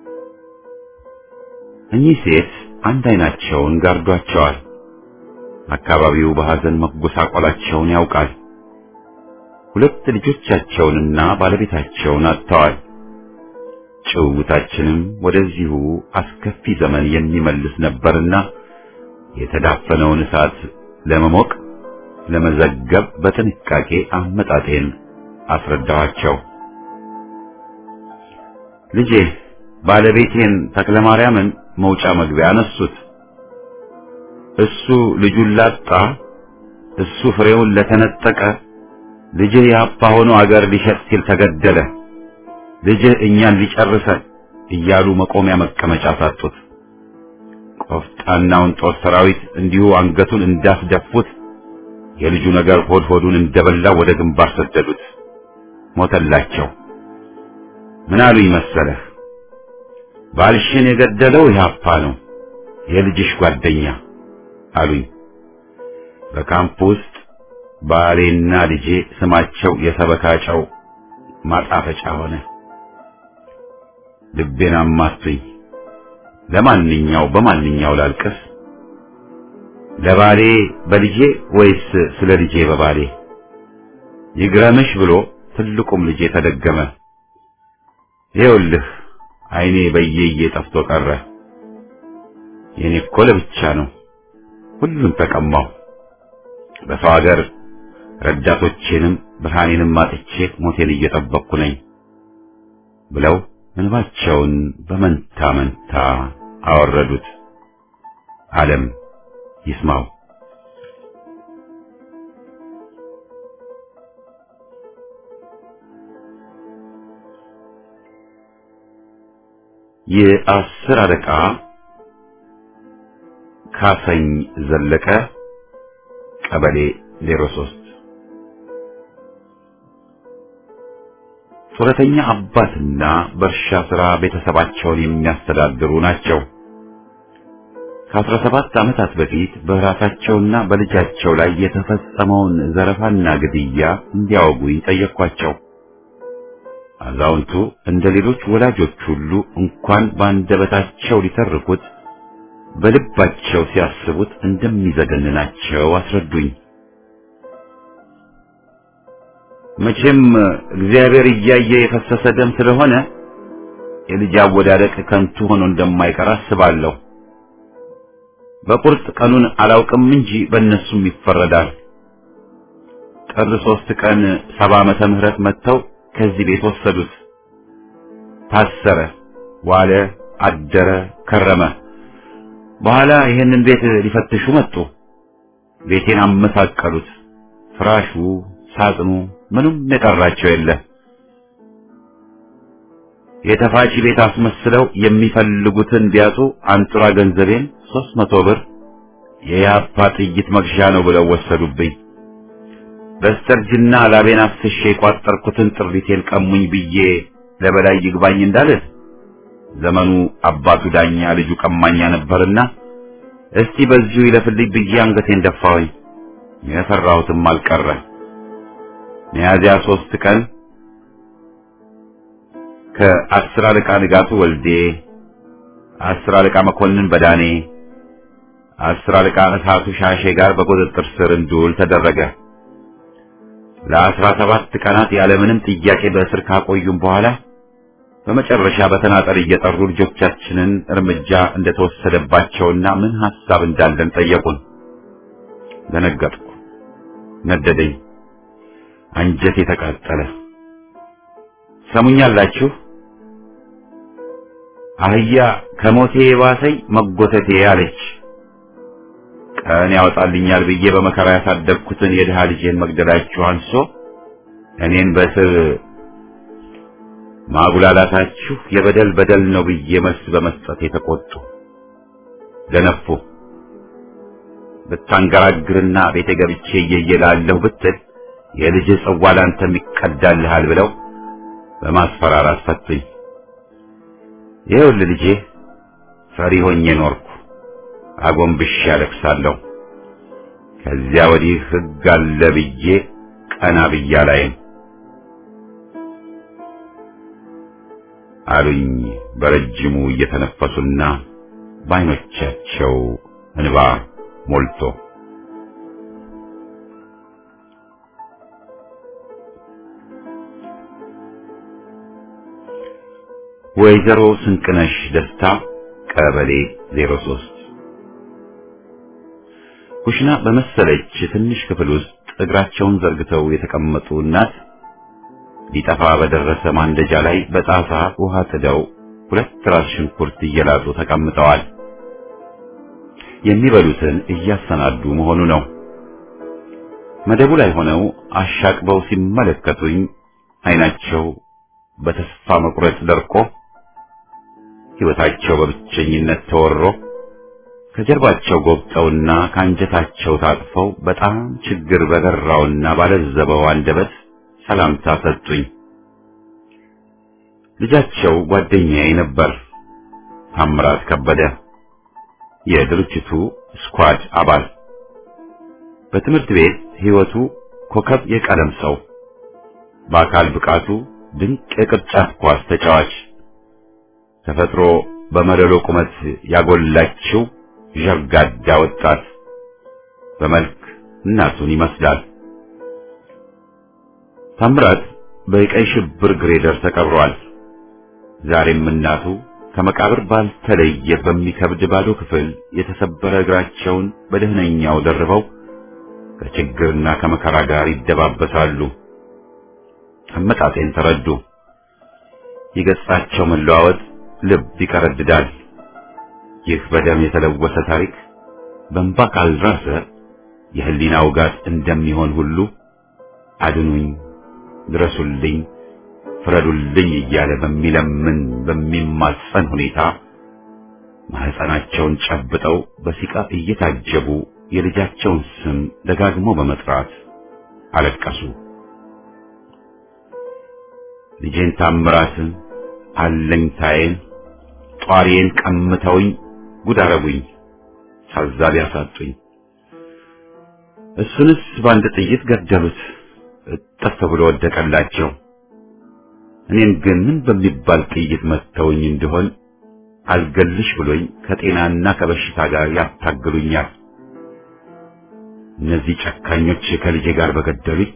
A: እኚህ ሴት አንድ አይናቸውን ጋርዷቸዋል። አካባቢው በሐዘን መጎሳቆላቸውን ያውቃል። ሁለት ልጆቻቸውንና ባለቤታቸውን አጥተዋል። ጭውውታችንም ወደዚሁ አስከፊ ዘመን የሚመልስ ነበርና የተዳፈነውን እሳት ለመሞቅ ለመዘገብ በጥንቃቄ አመጣጤን አስረዳኋቸው። ልጄ ባለቤቴን እሱ ፍሬውን ለተነጠቀ ልጅህ ያፓ ሆኖ አገር ሊሸጥ ሲል ተገደለ፣ ልጅህ እኛን ሊጨርሰን እያሉ መቆሚያ መቀመጫ ሳጡት። ቆፍጣናውን ጦር ሰራዊት እንዲሁ አንገቱን እንዳስደፉት የልጁ ነገር ሆድ ሆዱን እንደበላ ወደ ግንባር ሰደዱት። ሞተላቸው። ምን አሉ ይመሰለህ? ባልሽን የገደለው ያፓ ነው፣ የልጅሽ ጓደኛ አሉኝ። በካምፕ ውስጥ ባሌና ልጄ ስማቸው የሰበካቸው ማጣፈጫ ሆነ። ልቤን አማቱኝ። ለማንኛው በማንኛው ላልቅስ? ለባሌ በልጄ ወይስ ስለ ልጄ በባሌ? ይግረምሽ ብሎ ትልቁም ልጄ ተደገመ። ይኸውልህ አይኔ በየየ ጠፍቶ ቀረ። የኔ እኮ ለብቻ ነው፣ ሁሉን ተቀማው። በሰው ሀገር ረዳቶቼንም ብርሃኔንም አጥቼ ሞቴን እየጠበቅኩ ነኝ ብለው እንባቸውን በመንታ መንታ አወረዱት። ዓለም ይስማው። የአስር አለቃ ካሰኝ ዘለቀ ቀበሌ ዜሮ ሶስት ጡረተኛ አባትና በእርሻ ሥራ ቤተሰባቸውን የሚያስተዳድሩ ናቸው። ከአስራ ሰባት ዓመታት በፊት በራሳቸውና በልጃቸው ላይ የተፈጸመውን ዘረፋና ግድያ እንዲያወጉኝ ጠየቅኳቸው። አዛውንቱ እንደ ሌሎች ወላጆች ሁሉ እንኳን በአንደበታቸው ሊተርኩት በልባቸው ሲያስቡት እንደሚዘገንናቸው አስረዱኝ። መቼም እግዚአብሔር እያየ የፈሰሰ ደም ስለሆነ የልጅ አወዳደቅ ከንቱ ሆኖ እንደማይቀር አስባለሁ። በቁርጥ ቀኑን አላውቅም እንጂ በእነሱም ይፈረዳል። ጥር ሶስት ቀን ሰባ ዓመተ ምህረት መጥተው ከዚህ ቤት ወሰዱት። ታሰረ፣ ዋለ፣ አደረ፣ ከረመ። በኋላ ይሄንን ቤት ሊፈትሹ መጡ። ቤቴን አመሳቀሉት። ፍራሹ፣ ሳጥኑ ምንም የቀራቸው የለ። የተፋቺ ቤት አስመስለው የሚፈልጉትን ቢያጡ አንጡራ ገንዘቤን ሦስት መቶ ብር የያፓ ጥይት መግዣ ነው ብለው ወሰዱብኝ። በስተርጅና ላቤን አፍስሼ የቋጠርኩትን ጥሪቴን ቀሙኝ ብዬ ለበላይ ይግባኝ እንዳልል ዘመኑ አባቱ ዳኛ ልጁ ቀማኛ ነበርና እስቲ በዚሁ ይለፍልኝ ብዬ አንገቴን ደፋሁኝ። የፈራሁትም አልቀረ። ሚያዝያ ሶስት ቀን ከአስር አለቃ ንጋቱ ወልዴ፣ አስር አለቃ መኮንን በዳኔ፣ አስር አለቃ እሳቱ ሻሼ ጋር በቁጥጥር ስር እንድውል ተደረገ። ለአስራ ሰባት ቀናት ያለምንም ጥያቄ በእስር ካቆዩም በኋላ በመጨረሻ በተናጠል እየጠሩ ልጆቻችንን እርምጃ እንደተወሰደባቸውና ምን ሐሳብ እንዳለን ጠየቁን። ደነገጥኩ፣ ነደደኝ፣ አንጀቴ ተቃጠለ። ሰሙኛላችሁ? አህያ ከሞቴ የባሰኝ መጎተቴ አለች። ቀን ያወጣልኛል ብዬ በመከራ ያሳደግኩትን የድሃ ልጄን መግደላችሁ አንሶ እኔን በስር ማጉላላታችሁ የበደል በደል ነው ብዬ መልስ በመስጠት የተቆጡ ገነፉ። ብታንገራግርና ቤተ ገብቼ እየየላለሁ ብትል የልጅ ጽዋ ላንተም ይቀዳልሃል ብለው በማስፈራራት ፈቱኝ። ይኸውልህ ልጄ ፈሪ ሆኜ ኖርኩ፣ አጎንብሼ አለቅሳለሁ። ከዚያ ወዲህ ሕግ አለ ብዬ ቀና ብዬ አላይም አሉኝ በረጅሙ እየተነፈሱና በዓይኖቻቸው እንባ ሞልቶ። ወይዘሮ ስንቅነሽ ደስታ ቀበሌ ዜሮ ሶስት ኩሽና በመሰለች ትንሽ ክፍል ውስጥ እግራቸውን ዘርግተው የተቀመጡ እናት ሊጠፋ በደረሰ ማንደጃ ላይ በጣሳ ውሃ ጥደው ሁለት ራስ ሽንኩርት እየላጡ ተቀምጠዋል። የሚበሉትን እያሰናዱ መሆኑ ነው። መደቡ ላይ ሆነው አሻቅበው ሲመለከቱኝ አይናቸው በተስፋ መቁረጥ ደርቆ ሕይወታቸው በብቸኝነት ተወሮ ከጀርባቸው ጎብጠውና ካንጀታቸው ታጥፈው በጣም ችግር በገራውና ባለዘበው አንደበት ሰላምታ ሰጡኝ። ልጃቸው ጓደኛዬ ነበር፣ ታምራት ከበደ፣ የድርጅቱ ስኳድ አባል። በትምህርት ቤት ሕይወቱ ኮከብ የቀለም ሰው፣ በአካል ብቃቱ ድንቅ የቅርጫት ኳስ ተጫዋች፣ ተፈጥሮ በመለሎ ቁመት ያጎላችው ዠርጋዳ ወጣት፣ በመልክ እናቱን ይመስላል። ታምራት በቀይ ሽብር ግሬደር ተቀብሯል። ዛሬም እናቱ ከመቃብር ባልተለየ በሚከብድ ባዶ ክፍል የተሰበረ እግራቸውን በደህነኛው ደርበው ከችግርና ከመከራ ጋር ይደባበሳሉ። አመጣጤን ተረዱ። የገጻቸው መለዋወጥ ልብ ይቀረድዳል። ይህ በደም የተለወሰ ታሪክ በእንባ ካልራሰ የህሊና ውጋት እንደሚሆን ሁሉ አድኑኝ፣ ድረሱልኝ፣ ፍረዱልኝ እያለ በሚለምን በሚማጸን ሁኔታ ማህፀናቸውን ጨብጠው በሲቃ እየታጀቡ የልጃቸውን ስም ደጋግሞ በመጥራት አለቀሱ። ልጄን ታምራትን አለኝታዬን ጧሪዬን ቀምተውኝ ጉድ አረጉኝ፣ ታዛቢ ያሳጡኝ። እሱንስ በአንድ ጥይት ገደሉት፣ እጥፍ ብሎ ወደቀላቸው። እኔን ግን ምን በሚባል ጥይት መተውኝ እንደሆን አልገልሽ ብሎኝ ከጤናና ከበሽታ ጋር ያታግሉኛል። እነዚህ ጨካኞች ከልጄ ጋር በገደሉኝ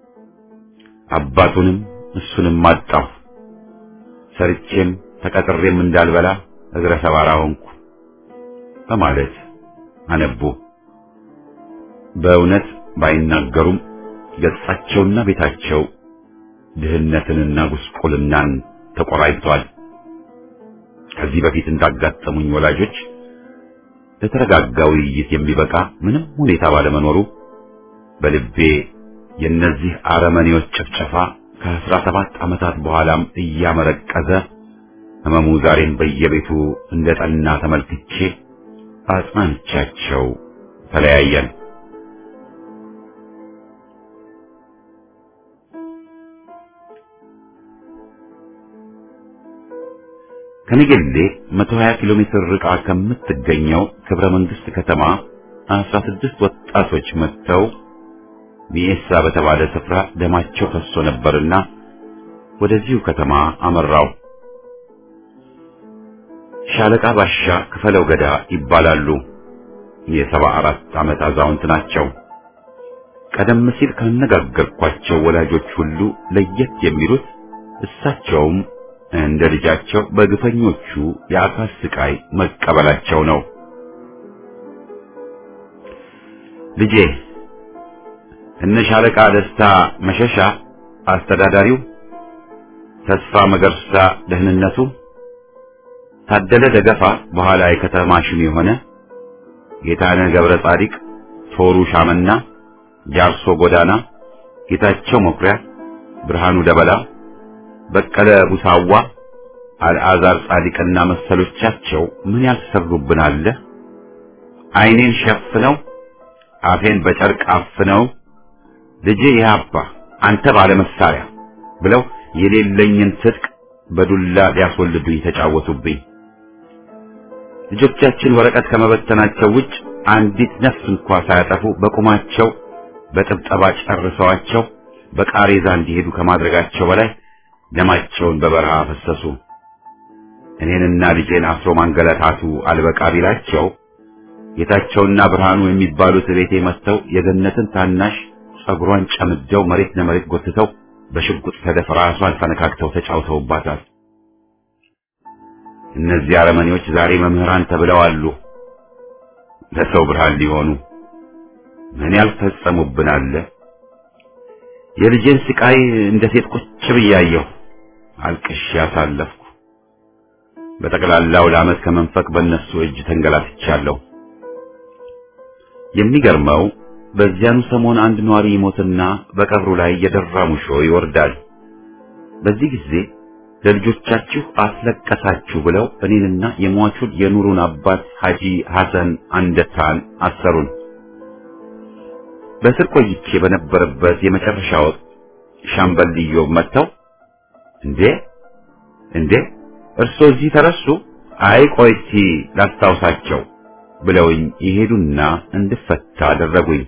A: አባቱንም እሱንም አጣሁ። ሰርቼም ተቀጥሬም እንዳልበላ እግረ ሰባራ ሆንኩ በማለት አነቡ። በእውነት ባይናገሩም ገጻቸውና ቤታቸው ድህነትንና ጉስቁልናን ተቆራይቷል። ከዚህ በፊት እንዳጋጠሙኝ ወላጆች ለተረጋጋ ውይይት የሚበቃ ምንም ሁኔታ ባለመኖሩ በልቤ የእነዚህ አረመኔዎች ጭፍጨፋ ከአስራ ሰባት ዓመታት በኋላም እያመረቀዘ ህመሙ ዛሬም በየቤቱ እንደጠና ተመልክቼ አጽናንቻቸው ተለያየን። ከነገሌ መቶ ሀያ ኪሎ ሜትር ርቃ ከምትገኘው ክብረ መንግስት ከተማ አስራ ስድስት ወጣቶች መጥተው ሚኤሳ በተባለ ስፍራ ደማቸው ፈሶ ነበርና ወደዚሁ ከተማ አመራው። ሻለቃ ባሻ ክፈለው ገዳ ይባላሉ። የሰባ አራት ዓመት አዛውንት ናቸው። ቀደም ሲል ካነጋገርኳቸው ወላጆች ሁሉ ለየት የሚሉት እሳቸውም እንደ ልጃቸው በግፈኞቹ የአካል ስቃይ መቀበላቸው ነው። ልጄ እነ ሻለቃ ደስታ መሸሻ አስተዳዳሪው፣ ተስፋ መገርሳ ደህንነቱ፣ ታደለ ደገፋ በኋላ የከተማ ሹም የሆነ ጌታነህ ገብረ ጻዲቅ ቶሩ ሻመና፣ ጃርሶ ጎዳና፣ ጌታቸው መኩሪያ፣ ብርሃኑ ደበላ፣ በቀለ ቡሳዋ፣ አልዓዛር ጻዲቅና መሰሎቻቸው ምን ያልሰሩብን አለ። ዓይኔን ሸፍነው አፌን በጨርቅ አፍነው ልጄ ያባ አንተ ባለ መሳሪያ ብለው የሌለኝን ትጥቅ በዱላ ሊያስወልዱኝ ተጫወቱብኝ። ልጆቻችን ወረቀት ከመበተናቸው ውጭ አንዲት ነፍስ እንኳን ሳያጠፉ በቁማቸው በጥብጠባ ጨርሰዋቸው በቃሬዛ እንዲሄዱ ከማድረጋቸው በላይ ደማቸውን በበረሃ ፈሰሱ። እኔንና ልጄን አስሮ ማንገላታቱ አልበቃ ቢላቸው ጌታቸውና ብርሃኑ የሚባሉት ቤቴ መጥተው የገነትን ታናሽ ጸጉሯን ጨምደው መሬት ለመሬት ጎትተው በሽጉጥ ተደፍ ራሷን ፈነካክተው ተጫውተውባታል። እነዚህ አረመኔዎች ዛሬ መምህራን ተብለው አሉ። ለሰው ብርሃን ሊሆኑ ምን ያልፈጸሙብን አለ። የልጄን ስቃይ እንደ ሴት ቁጭ ብያየሁ አልቅሼ ያሳለፍኩ። በጠቅላላው ለዓመት ከመንፈቅ በእነሱ እጅ ተንገላትቻለሁ። የሚገርመው በዚያኑ ሰሞን አንድ ኗሪ ይሞትና በቀብሩ ላይ የደራ ሙሾ ይወርዳል። በዚህ ጊዜ ለልጆቻችሁ አስለቀሳችሁ ብለው እኔንና የሟቹን የኑሩን አባት ሐጂ ሐሰን አንደታን አሰሩን። በስር ቆይቼ በነበረበት የመጨረሻ ወቅት ሻምበል ኢዮብ መጥተው እንዴ እንዴ እርሶ እዚህ ተረሱ? አይ ቆይቲ ላስታውሳቸው ብለውኝ ይሄዱና እንድፈታ አደረጉኝ።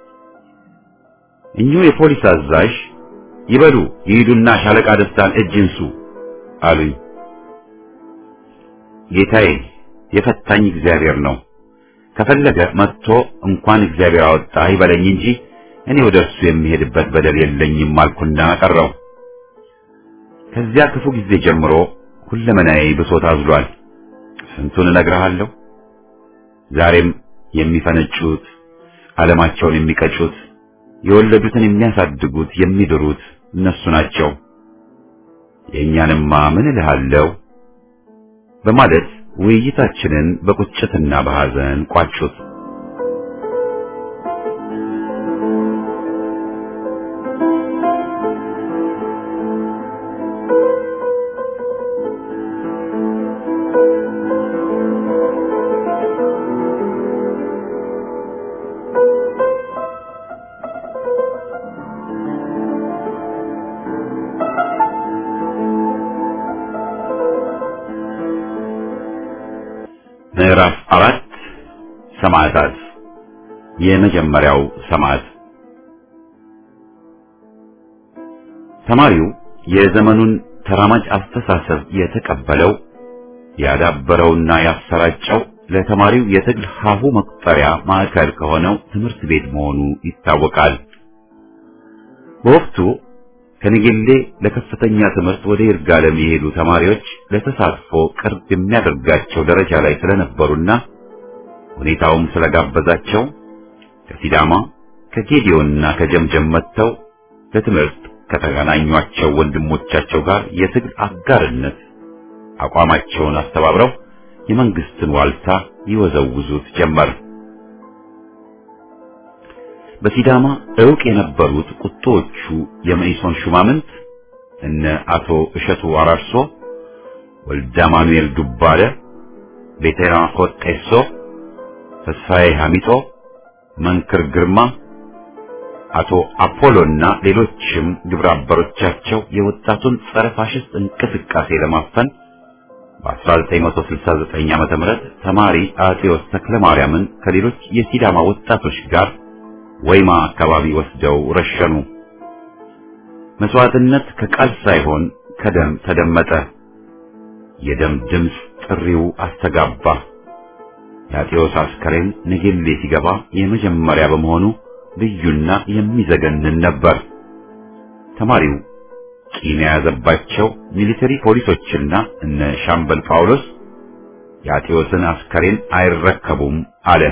A: እኚሁ የፖሊስ አዛዥ ይበሉ ይሄዱና ሻለቃ ደስታን እጅ እንሱ አሉኝ። ጌታዬ የፈታኝ እግዚአብሔር ነው። ከፈለገ መጥቶ እንኳን እግዚአብሔር አወጣ ይበለኝ እንጂ እኔ ወደ እርሱ የሚሄድበት በደል የለኝም አልኩና ቀረው። ከዚያ ክፉ ጊዜ ጀምሮ ሁለመናዬ ብሶት አዝሏል። ስንቱን እነግርሃለሁ። ዛሬም የሚፈነጩት፣ ዓለማቸውን የሚቀጩት፣ የወለዱትን የሚያሳድጉት፣ የሚድሩት እነሱ ናቸው። የእኛንማ ምን እልሃለሁ በማለት ውይይታችንን በቁጭትና በሐዘን ቋጩት። ምዕራፍ አራት ሰማዕታት። የመጀመሪያው ሰማዕት ተማሪው የዘመኑን ተራማጅ አስተሳሰብ የተቀበለው ያዳበረውና ያሰራጨው ለተማሪው የትግል ሀሁ መቁጠሪያ ማዕከል ከሆነው ትምህርት ቤት መሆኑ ይታወቃል። በወቅቱ ከነገሌ ለከፍተኛ ትምህርት ወደ ይርጋለም የሄዱ ተማሪዎች ለተሳትፎ ቅርብ የሚያደርጋቸው ደረጃ ላይ ስለነበሩና ሁኔታውም ስለጋበዛቸው ከሲዳማ ከጌዲዮንና ከጀምጀም መጥተው ለትምህርት ከተገናኟቸው ወንድሞቻቸው ጋር የትግል አጋርነት አቋማቸውን አስተባብረው የመንግስትን ዋልታ ይወዘውዙት ጀመር። በሲዳማ ዕውቅ የነበሩት ቁጦቹ የመኢሶን ሹማምንት እነ አቶ እሸቱ አራርሶ፣ ወልደ ማኑኤል ዱባለ፣ ቤተራ ሆጤሶ፣ ተስፋዬ ሐሚጦ፣ መንክር ግርማ፣ አቶ አፖሎና ሌሎችም ግብረ አበሮቻቸው የወጣቱን ጸረ ፋሽስት እንቅስቃሴ ለማፈን በአስራ ዘጠኝ መቶ ስልሳ ዘጠኝ ዓመተ ምህረት ተማሪ አጤዎስ ተክለ ማርያምን ከሌሎች የሲዳማ ወጣቶች ጋር ወይማ አካባቢ ወስደው ረሸኑ። መስዋዕትነት ከቃል ሳይሆን ከደም ተደመጠ። የደም ድምፅ ጥሪው አስተጋባ። የአጤዎስ አስከሬን ነጌሌ ሲገባ የመጀመሪያ በመሆኑ ልዩና የሚዘገንን ነበር። ተማሪው ቂም የያዘባቸው ሚሊተሪ ፖሊሶችና እነ ሻምበል ጳውሎስ የአጤዎስን አስከሬን አይረከቡም አለ።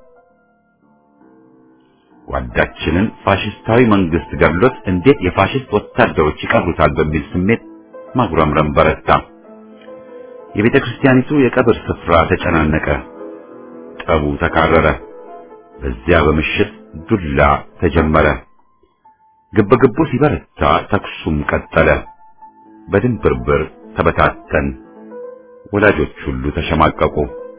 A: ጓዳችንን ፋሽስታዊ መንግስት ገድሎት እንዴት የፋሽስት ወታደሮች ይቀሩታል በሚል ስሜት ማጉረምረም በረታ። የቤተ ክርስቲያኒቱ የቀብር ስፍራ ተጨናነቀ። ጠቡ ተካረረ። በዚያ በምሽት ዱላ ተጀመረ። ግብግቡ ሲበረታ ተኩሱም ቀጠለ። በድንብርብር ተበታተን። ወላጆች ሁሉ ተሸማቀቁ።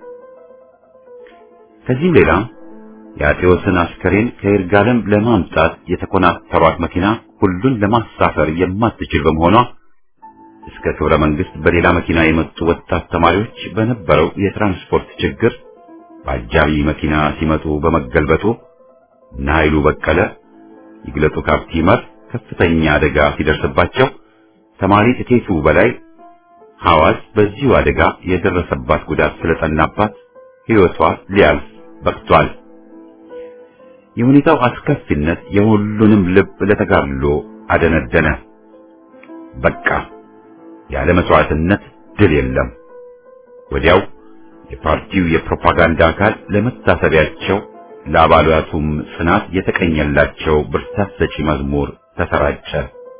A: ከዚህም ሌላ የአጤዎስን አስከሬን ከይርጋለም ለማምጣት የተኮናተሯት መኪና ሁሉን ለማሳፈር የማትችል በመሆኗ እስከ ክብረ መንግስት በሌላ መኪና የመጡ ወጣት ተማሪዎች በነበረው የትራንስፖርት ችግር በአጃቢ መኪና ሲመጡ በመገልበጡ እነ ኃይሉ በቀለ፣ ይግለጡ ካፕቲመር ከፍተኛ አደጋ ሲደርስባቸው ተማሪ እቴቱ በላይ ሐዋስ በዚሁ አደጋ የደረሰባት ጉዳት ስለጠናባት ሕይወቷ ሊያልፍ በቅቷል። የሁኔታው አስከፊነት የሁሉንም ልብ ለተጋድሎ አደነደነ። በቃ ያለ መስዋዕትነት ድል የለም። ወዲያው የፓርቲው የፕሮፓጋንዳ አካል ለመታሰቢያቸው ለአባላቱም ጽናት የተቀኘላቸው ብርታት ሰጪ መዝሙር ተሰራጨ።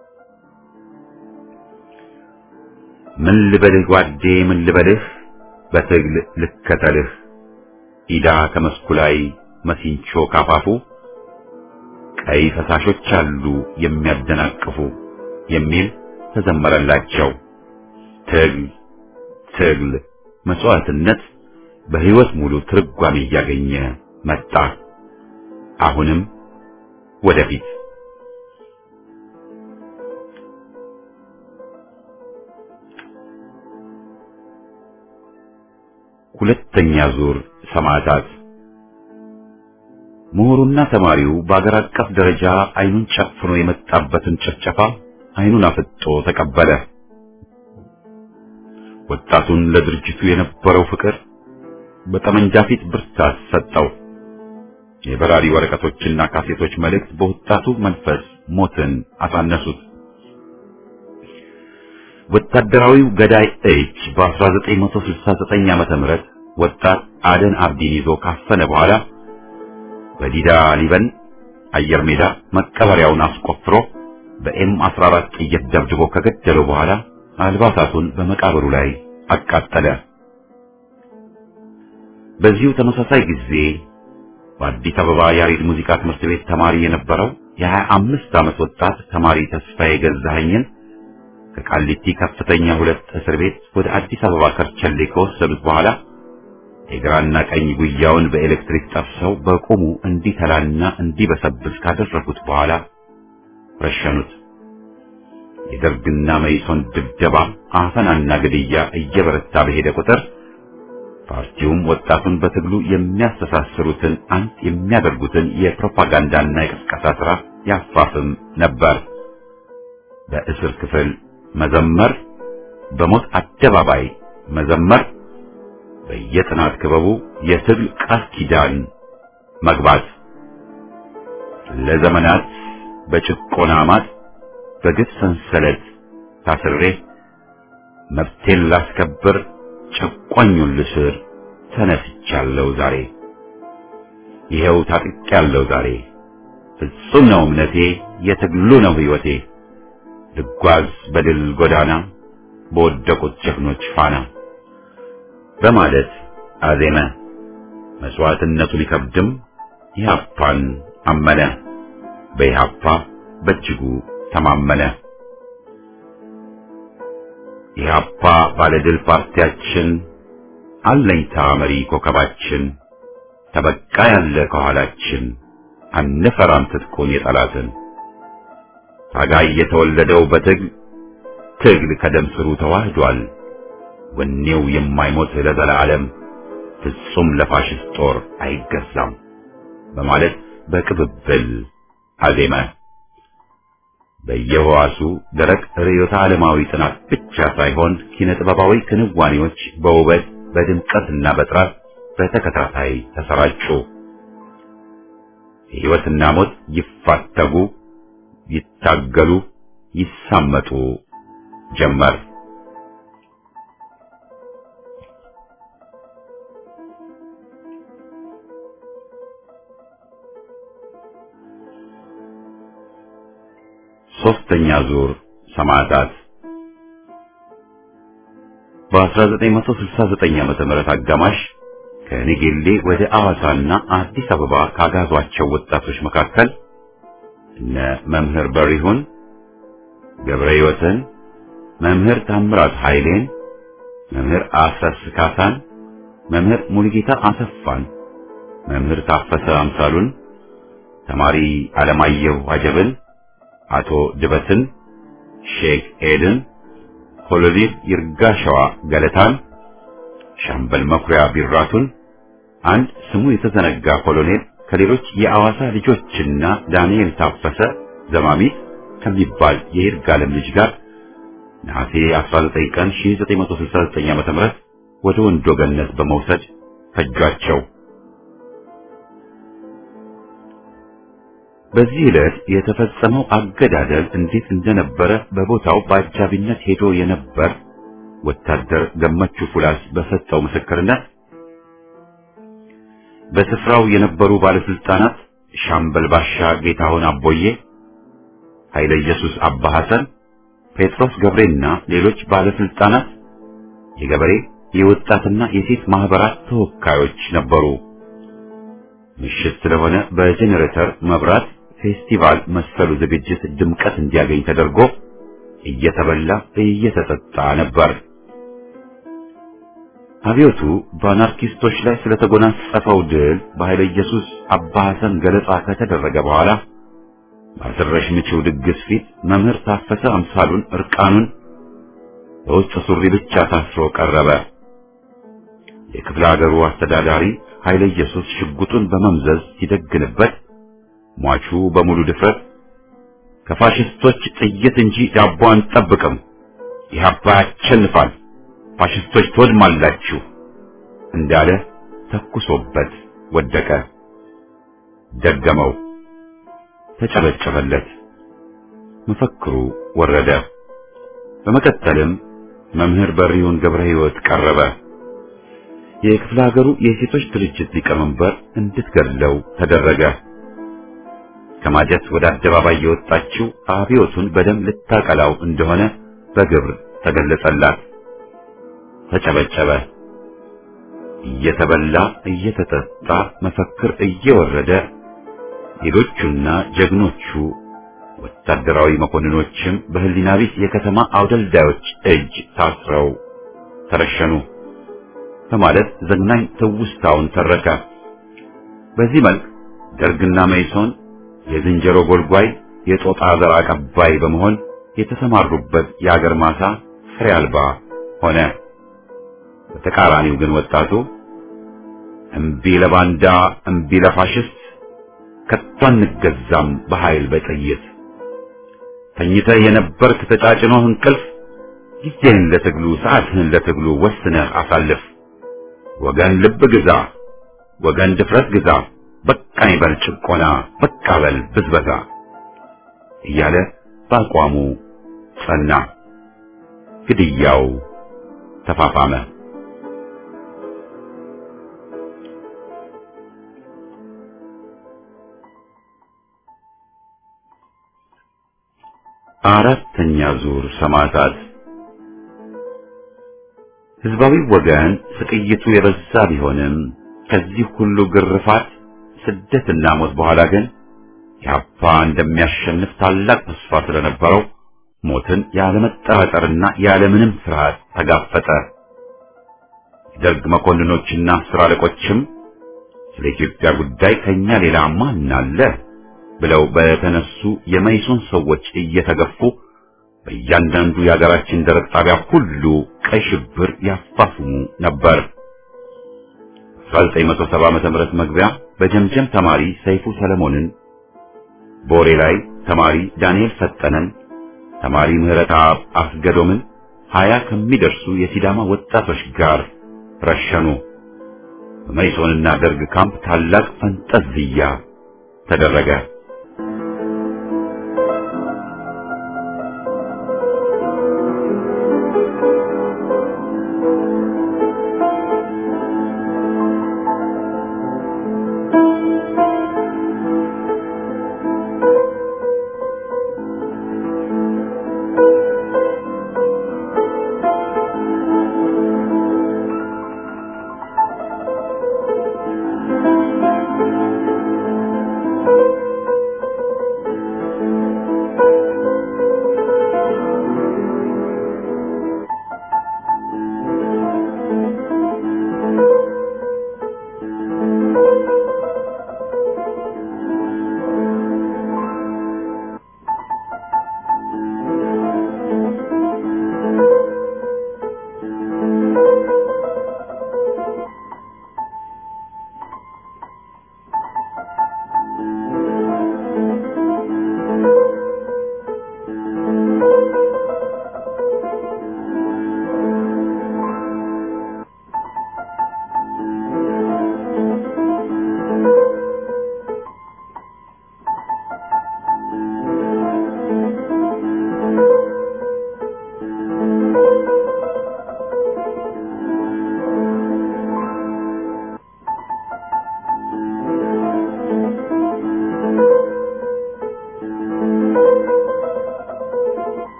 A: ምን ልበልህ ጓዴ ምን ልበልህ በትግል ልከተልህ ኢዳ ከመስኩ ላይ መሲንቾ ካፋፉ ቀይ ፈሳሾች አሉ የሚያደናቅፉ የሚል ተዘመረላቸው። ትግል ትግል መስዋዕትነት በሕይወት ሙሉ ትርጓሜ እያገኘ መጣ። አሁንም ወደፊት ሁለተኛ ዙር ሰማዕታት። ምሁሩና ተማሪው በአገር አቀፍ ደረጃ አይኑን ጨፍኖ የመጣበትን ጭፍጨፋ አይኑን አፍጦ ተቀበለ። ወጣቱን ለድርጅቱ የነበረው ፍቅር በጠመንጃ ፊት ብርታት ሰጠው። የበራሪ ወረቀቶችና ካሴቶች መልእክት በወጣቱ መንፈስ ሞትን አሳነሱት። ወታደራዊው ገዳይ እጅ በ1969 ዓመተ ምህረት ወጣት አደን አብዲን ይዞ ካፈነ በኋላ በዲዳ ሊበን አየር ሜዳ መቀበሪያውን አስቆፍሮ በኤም አስራ አራት ጥይት ደብድቦ ከገደለው በኋላ አልባሳቱን በመቃብሩ ላይ አቃጠለ። በዚሁ ተመሳሳይ ጊዜ በአዲስ አበባ ያሬድ ሙዚቃ ትምህርት ቤት ተማሪ የነበረው የሀያ አምስት ዓመት ወጣት ተማሪ ተስፋዬ ገዛኸኝን ከቃሊቲ ከፍተኛ ሁለት እስር ቤት ወደ አዲስ አበባ ከርቸሌ ከወሰዱት በኋላ የግራና ቀኝ ጉያውን በኤሌክትሪክ ጠፍሰው በቆሙ እንዲተላና እንዲበሰብስ ካደረጉት በኋላ ረሸኑት። የደርግና መኢሶን ድብደባ፣ አፈናና ግድያ እየበረታ በሄደ ቁጥር ፓርቲውም ወጣቱን በትግሉ የሚያስተሳስሩትን አንድ የሚያደርጉትን የፕሮፓጋንዳና የቅስቀሳ ሥራ ያፋፍም ነበር። በእስር ክፍል መዘመር፣ በሞት አደባባይ መዘመር፣ በየጥናት ክበቡ የትግል ቃል ኪዳን መግባት። ለዘመናት በጭቆና ማጥ በግፍ ሰንሰለት ታስሬ መብቴን ላስከብር ጨቋኙን ልስር ተነስቻለሁ ዛሬ። ይኸው ታጥቄያለሁ ዛሬ። ፍጹም ነው እምነቴ፣ የትግሉ ነው ሕይወቴ። ልጓዝ በድል ጎዳና በወደቁት ጀግኖች ፋና በማለት አዜመ። መስዋዕትነቱ ሊከብድም ኢህአፓን አመነ። በኢህአፓ በእጅጉ ተማመነ። ኢህአፓ ባለድል ፓርቲያችን፣ አለኝታ መሪ ኮከባችን፣ ተበቃ ያለ ከኋላችን፣ አንፈራም ትጥቁን የጠላትን። ታጋይ የተወለደው በትግል ትግል ከደም ስሩ ተዋህዷል። ወኔው የማይሞት ለዘላለም ፍጹም ለፋሽስት ጦር አይገዛም በማለት በቅብብል አዜመ። በየዋሱ ደረቅ ርዕዮተ ዓለማዊ ጥናት ብቻ ሳይሆን ኪነ ጥበባዊ ክንዋኔዎች በውበት በድምቀትና በጥራት በተከታታይ ተሰራጩ። ሕይወትና ሞት ይፋተጉ፣ ይታገሉ፣ ይሳመጡ ጀመር። ሶስተኛ ዙር ሰማዕታት። በ1969 ዓመተ ምህረት አጋማሽ ከኔጌሌ ወደ አዋሳና አዲስ አበባ ካጋዟቸው ወጣቶች መካከል እነ መምህር በሪሁን ገብረ ሕይወትን፣ መምህር ታምራት ኃይሌን፣ መምህር አስረስ ካሳን፣ መምህር ሙሉጌታ አሰፋን፣ መምህር ታፈሰ አምሳሉን፣ ተማሪ አለማየሁ አጀብን፣ አቶ ድበትን፣ ሼክ ኤድን፣ ኮሎኔል ይርጋሸዋ ገለታን፣ ሻምበል መኩሪያ ቢራቱን፣ አንድ ስሙ የተዘነጋ ኮሎኔል ከሌሎች የአዋሳ ልጆችና ዳንኤል ታፈሰ ዘማሚት ከሚባል የይርጋለም ልጅ ጋር ነሐሴ አስራ ዘጠኝ ቀን ሺህ ዘጠኝ መቶ ስልሳ ዘጠኝ ዓመተ ምህረት ወደ ወንዶ ገነት በመውሰድ ፈጇቸው። በዚህ ዕለት የተፈጸመው አገዳደል እንዴት እንደነበረ በቦታው በአጃቢነት ሄዶ የነበር ወታደር ገመቹ ፉላስ በሰጠው ምስክርነት በስፍራው የነበሩ ባለስልጣናት ሻምበል ባሻ ጌታሁን አቦዬ፣ ኃይለ ኢየሱስ አባ ሐሰን፣ ጴጥሮስ ገብሬና ሌሎች ባለስልጣናት፣ የገበሬ የወጣትና የሴት ማህበራት ተወካዮች ነበሩ። ምሽት ስለሆነ በጄኔሬተር መብራት ፌስቲቫል መሰሉ ዝግጅት ድምቀት እንዲያገኝ ተደርጎ እየተበላ እየተጠጣ ነበር። አብዮቱ በአናርኪስቶች ላይ ስለተጎናጸፈው ድል በኃይለ ኢየሱስ አባ ሐሰን ገለጻ ከተደረገ በኋላ በአስረሽ ምጪው ድግስ ፊት መምህር ታፈሰ አምሳሉን እርቃኑን በውስጥ ሱሪ ብቻ ታስሮ ቀረበ። የክፍለ ሀገሩ አስተዳዳሪ ኃይለ ኢየሱስ ሽጉጡን በመምዘዝ ሲደግንበት ሟቹ በሙሉ ድፍረት ከፋሽስቶች ጥይት እንጂ ዳቦ አንጠብቅም፣ ኢህአፓ ያሸንፋል፣ ፋሽስቶች ትወድማላችሁ እንዳለ ተኩሶበት ወደቀ። ደገመው፣ ተጨበጨበለት። መፈክሩ ወረደ። በመቀጠልም መምህር በሪውን ገብረ ሕይወት ቀረበ። የክፍለ ሀገሩ የሴቶች ድርጅት ሊቀመንበር እንድትገድለው ተደረገ። ከማጀት ወደ አደባባይ የወጣችው አብዮቱን በደም ልታቀላው እንደሆነ በግብር ተገለጸላት። ተጨበጨበ። እየተበላ እየተጠጣ መፈክር እየወረደ ሌሎቹና ጀግኖቹ ወታደራዊ መኮንኖችም በህሊና ቢስ የከተማ አውደልዳዮች እጅ ታስረው ተረሸኑ በማለት ዘግናኝ ትውስታውን ተረከ። በዚህ መልክ ደርግና መይሶን የዝንጀሮ ጎልጓይ የጦጣ ዘር አቀባይ በመሆን የተሰማሩበት የአገር ማሳ ፍሬ አልባ ሆነ። በተቃራኒው ግን ወጣቱ እምቢ ለባንዳ እምቢ ለፋሽስት ከቶ አንገዛም በኃይል በጥይት ተኝተህ የነበርክ ተጫጭኖህ እንቅልፍ ጊዜህን ለትግሉ ሰዓትህን ለትግሉ ወስነህ አሳልፍ። ወገን ልብ ግዛ፣ ወገን ድፍረት ግዛ፣ በቃኝ በል ጭቆና፣ በቃ በል ብዝበዛ እያለ በአቋሙ ጸና። ግድያው ተፋፋመ። አራተኛ ዙር ሰማዕታት። ህዝባዊ ወገን ስቅይቱ የበዛ ቢሆንም ከዚህ ሁሉ ግርፋት ስደትና ሞት በኋላ ግን ኢህአፓ እንደሚያሸንፍ ታላቅ ተስፋ ስለነበረው ሞትን ያለመጠራጠርና ያለምንም ፍርሃት ተጋፈጠ። የደርግ መኮንኖችና አስር አለቆችም ስለ ኢትዮጵያ ጉዳይ ከኛ ሌላ ማን አለ ብለው በተነሱ የመይሶን ሰዎች እየተገፉ በእያንዳንዱ የሀገራችን ደረቅ ጣቢያ ሁሉ ቀይ ሽብር ያፋፍሙ ነበር። አስራ ዘጠኝ መቶ ሰባ ዓመተ ምህረት መግቢያ በጀምጀም ተማሪ ሰይፉ ሰለሞንን፣ ቦሬ ላይ ተማሪ ዳንኤል ፈጠነን፣ ተማሪ ምህረተአብ አስገዶምን ሀያ ከሚደርሱ የሲዳማ ወጣቶች ጋር ረሸኑ። በመይሶንና ደርግ ካምፕ ታላቅ ፈንጠዝያ ተደረገ።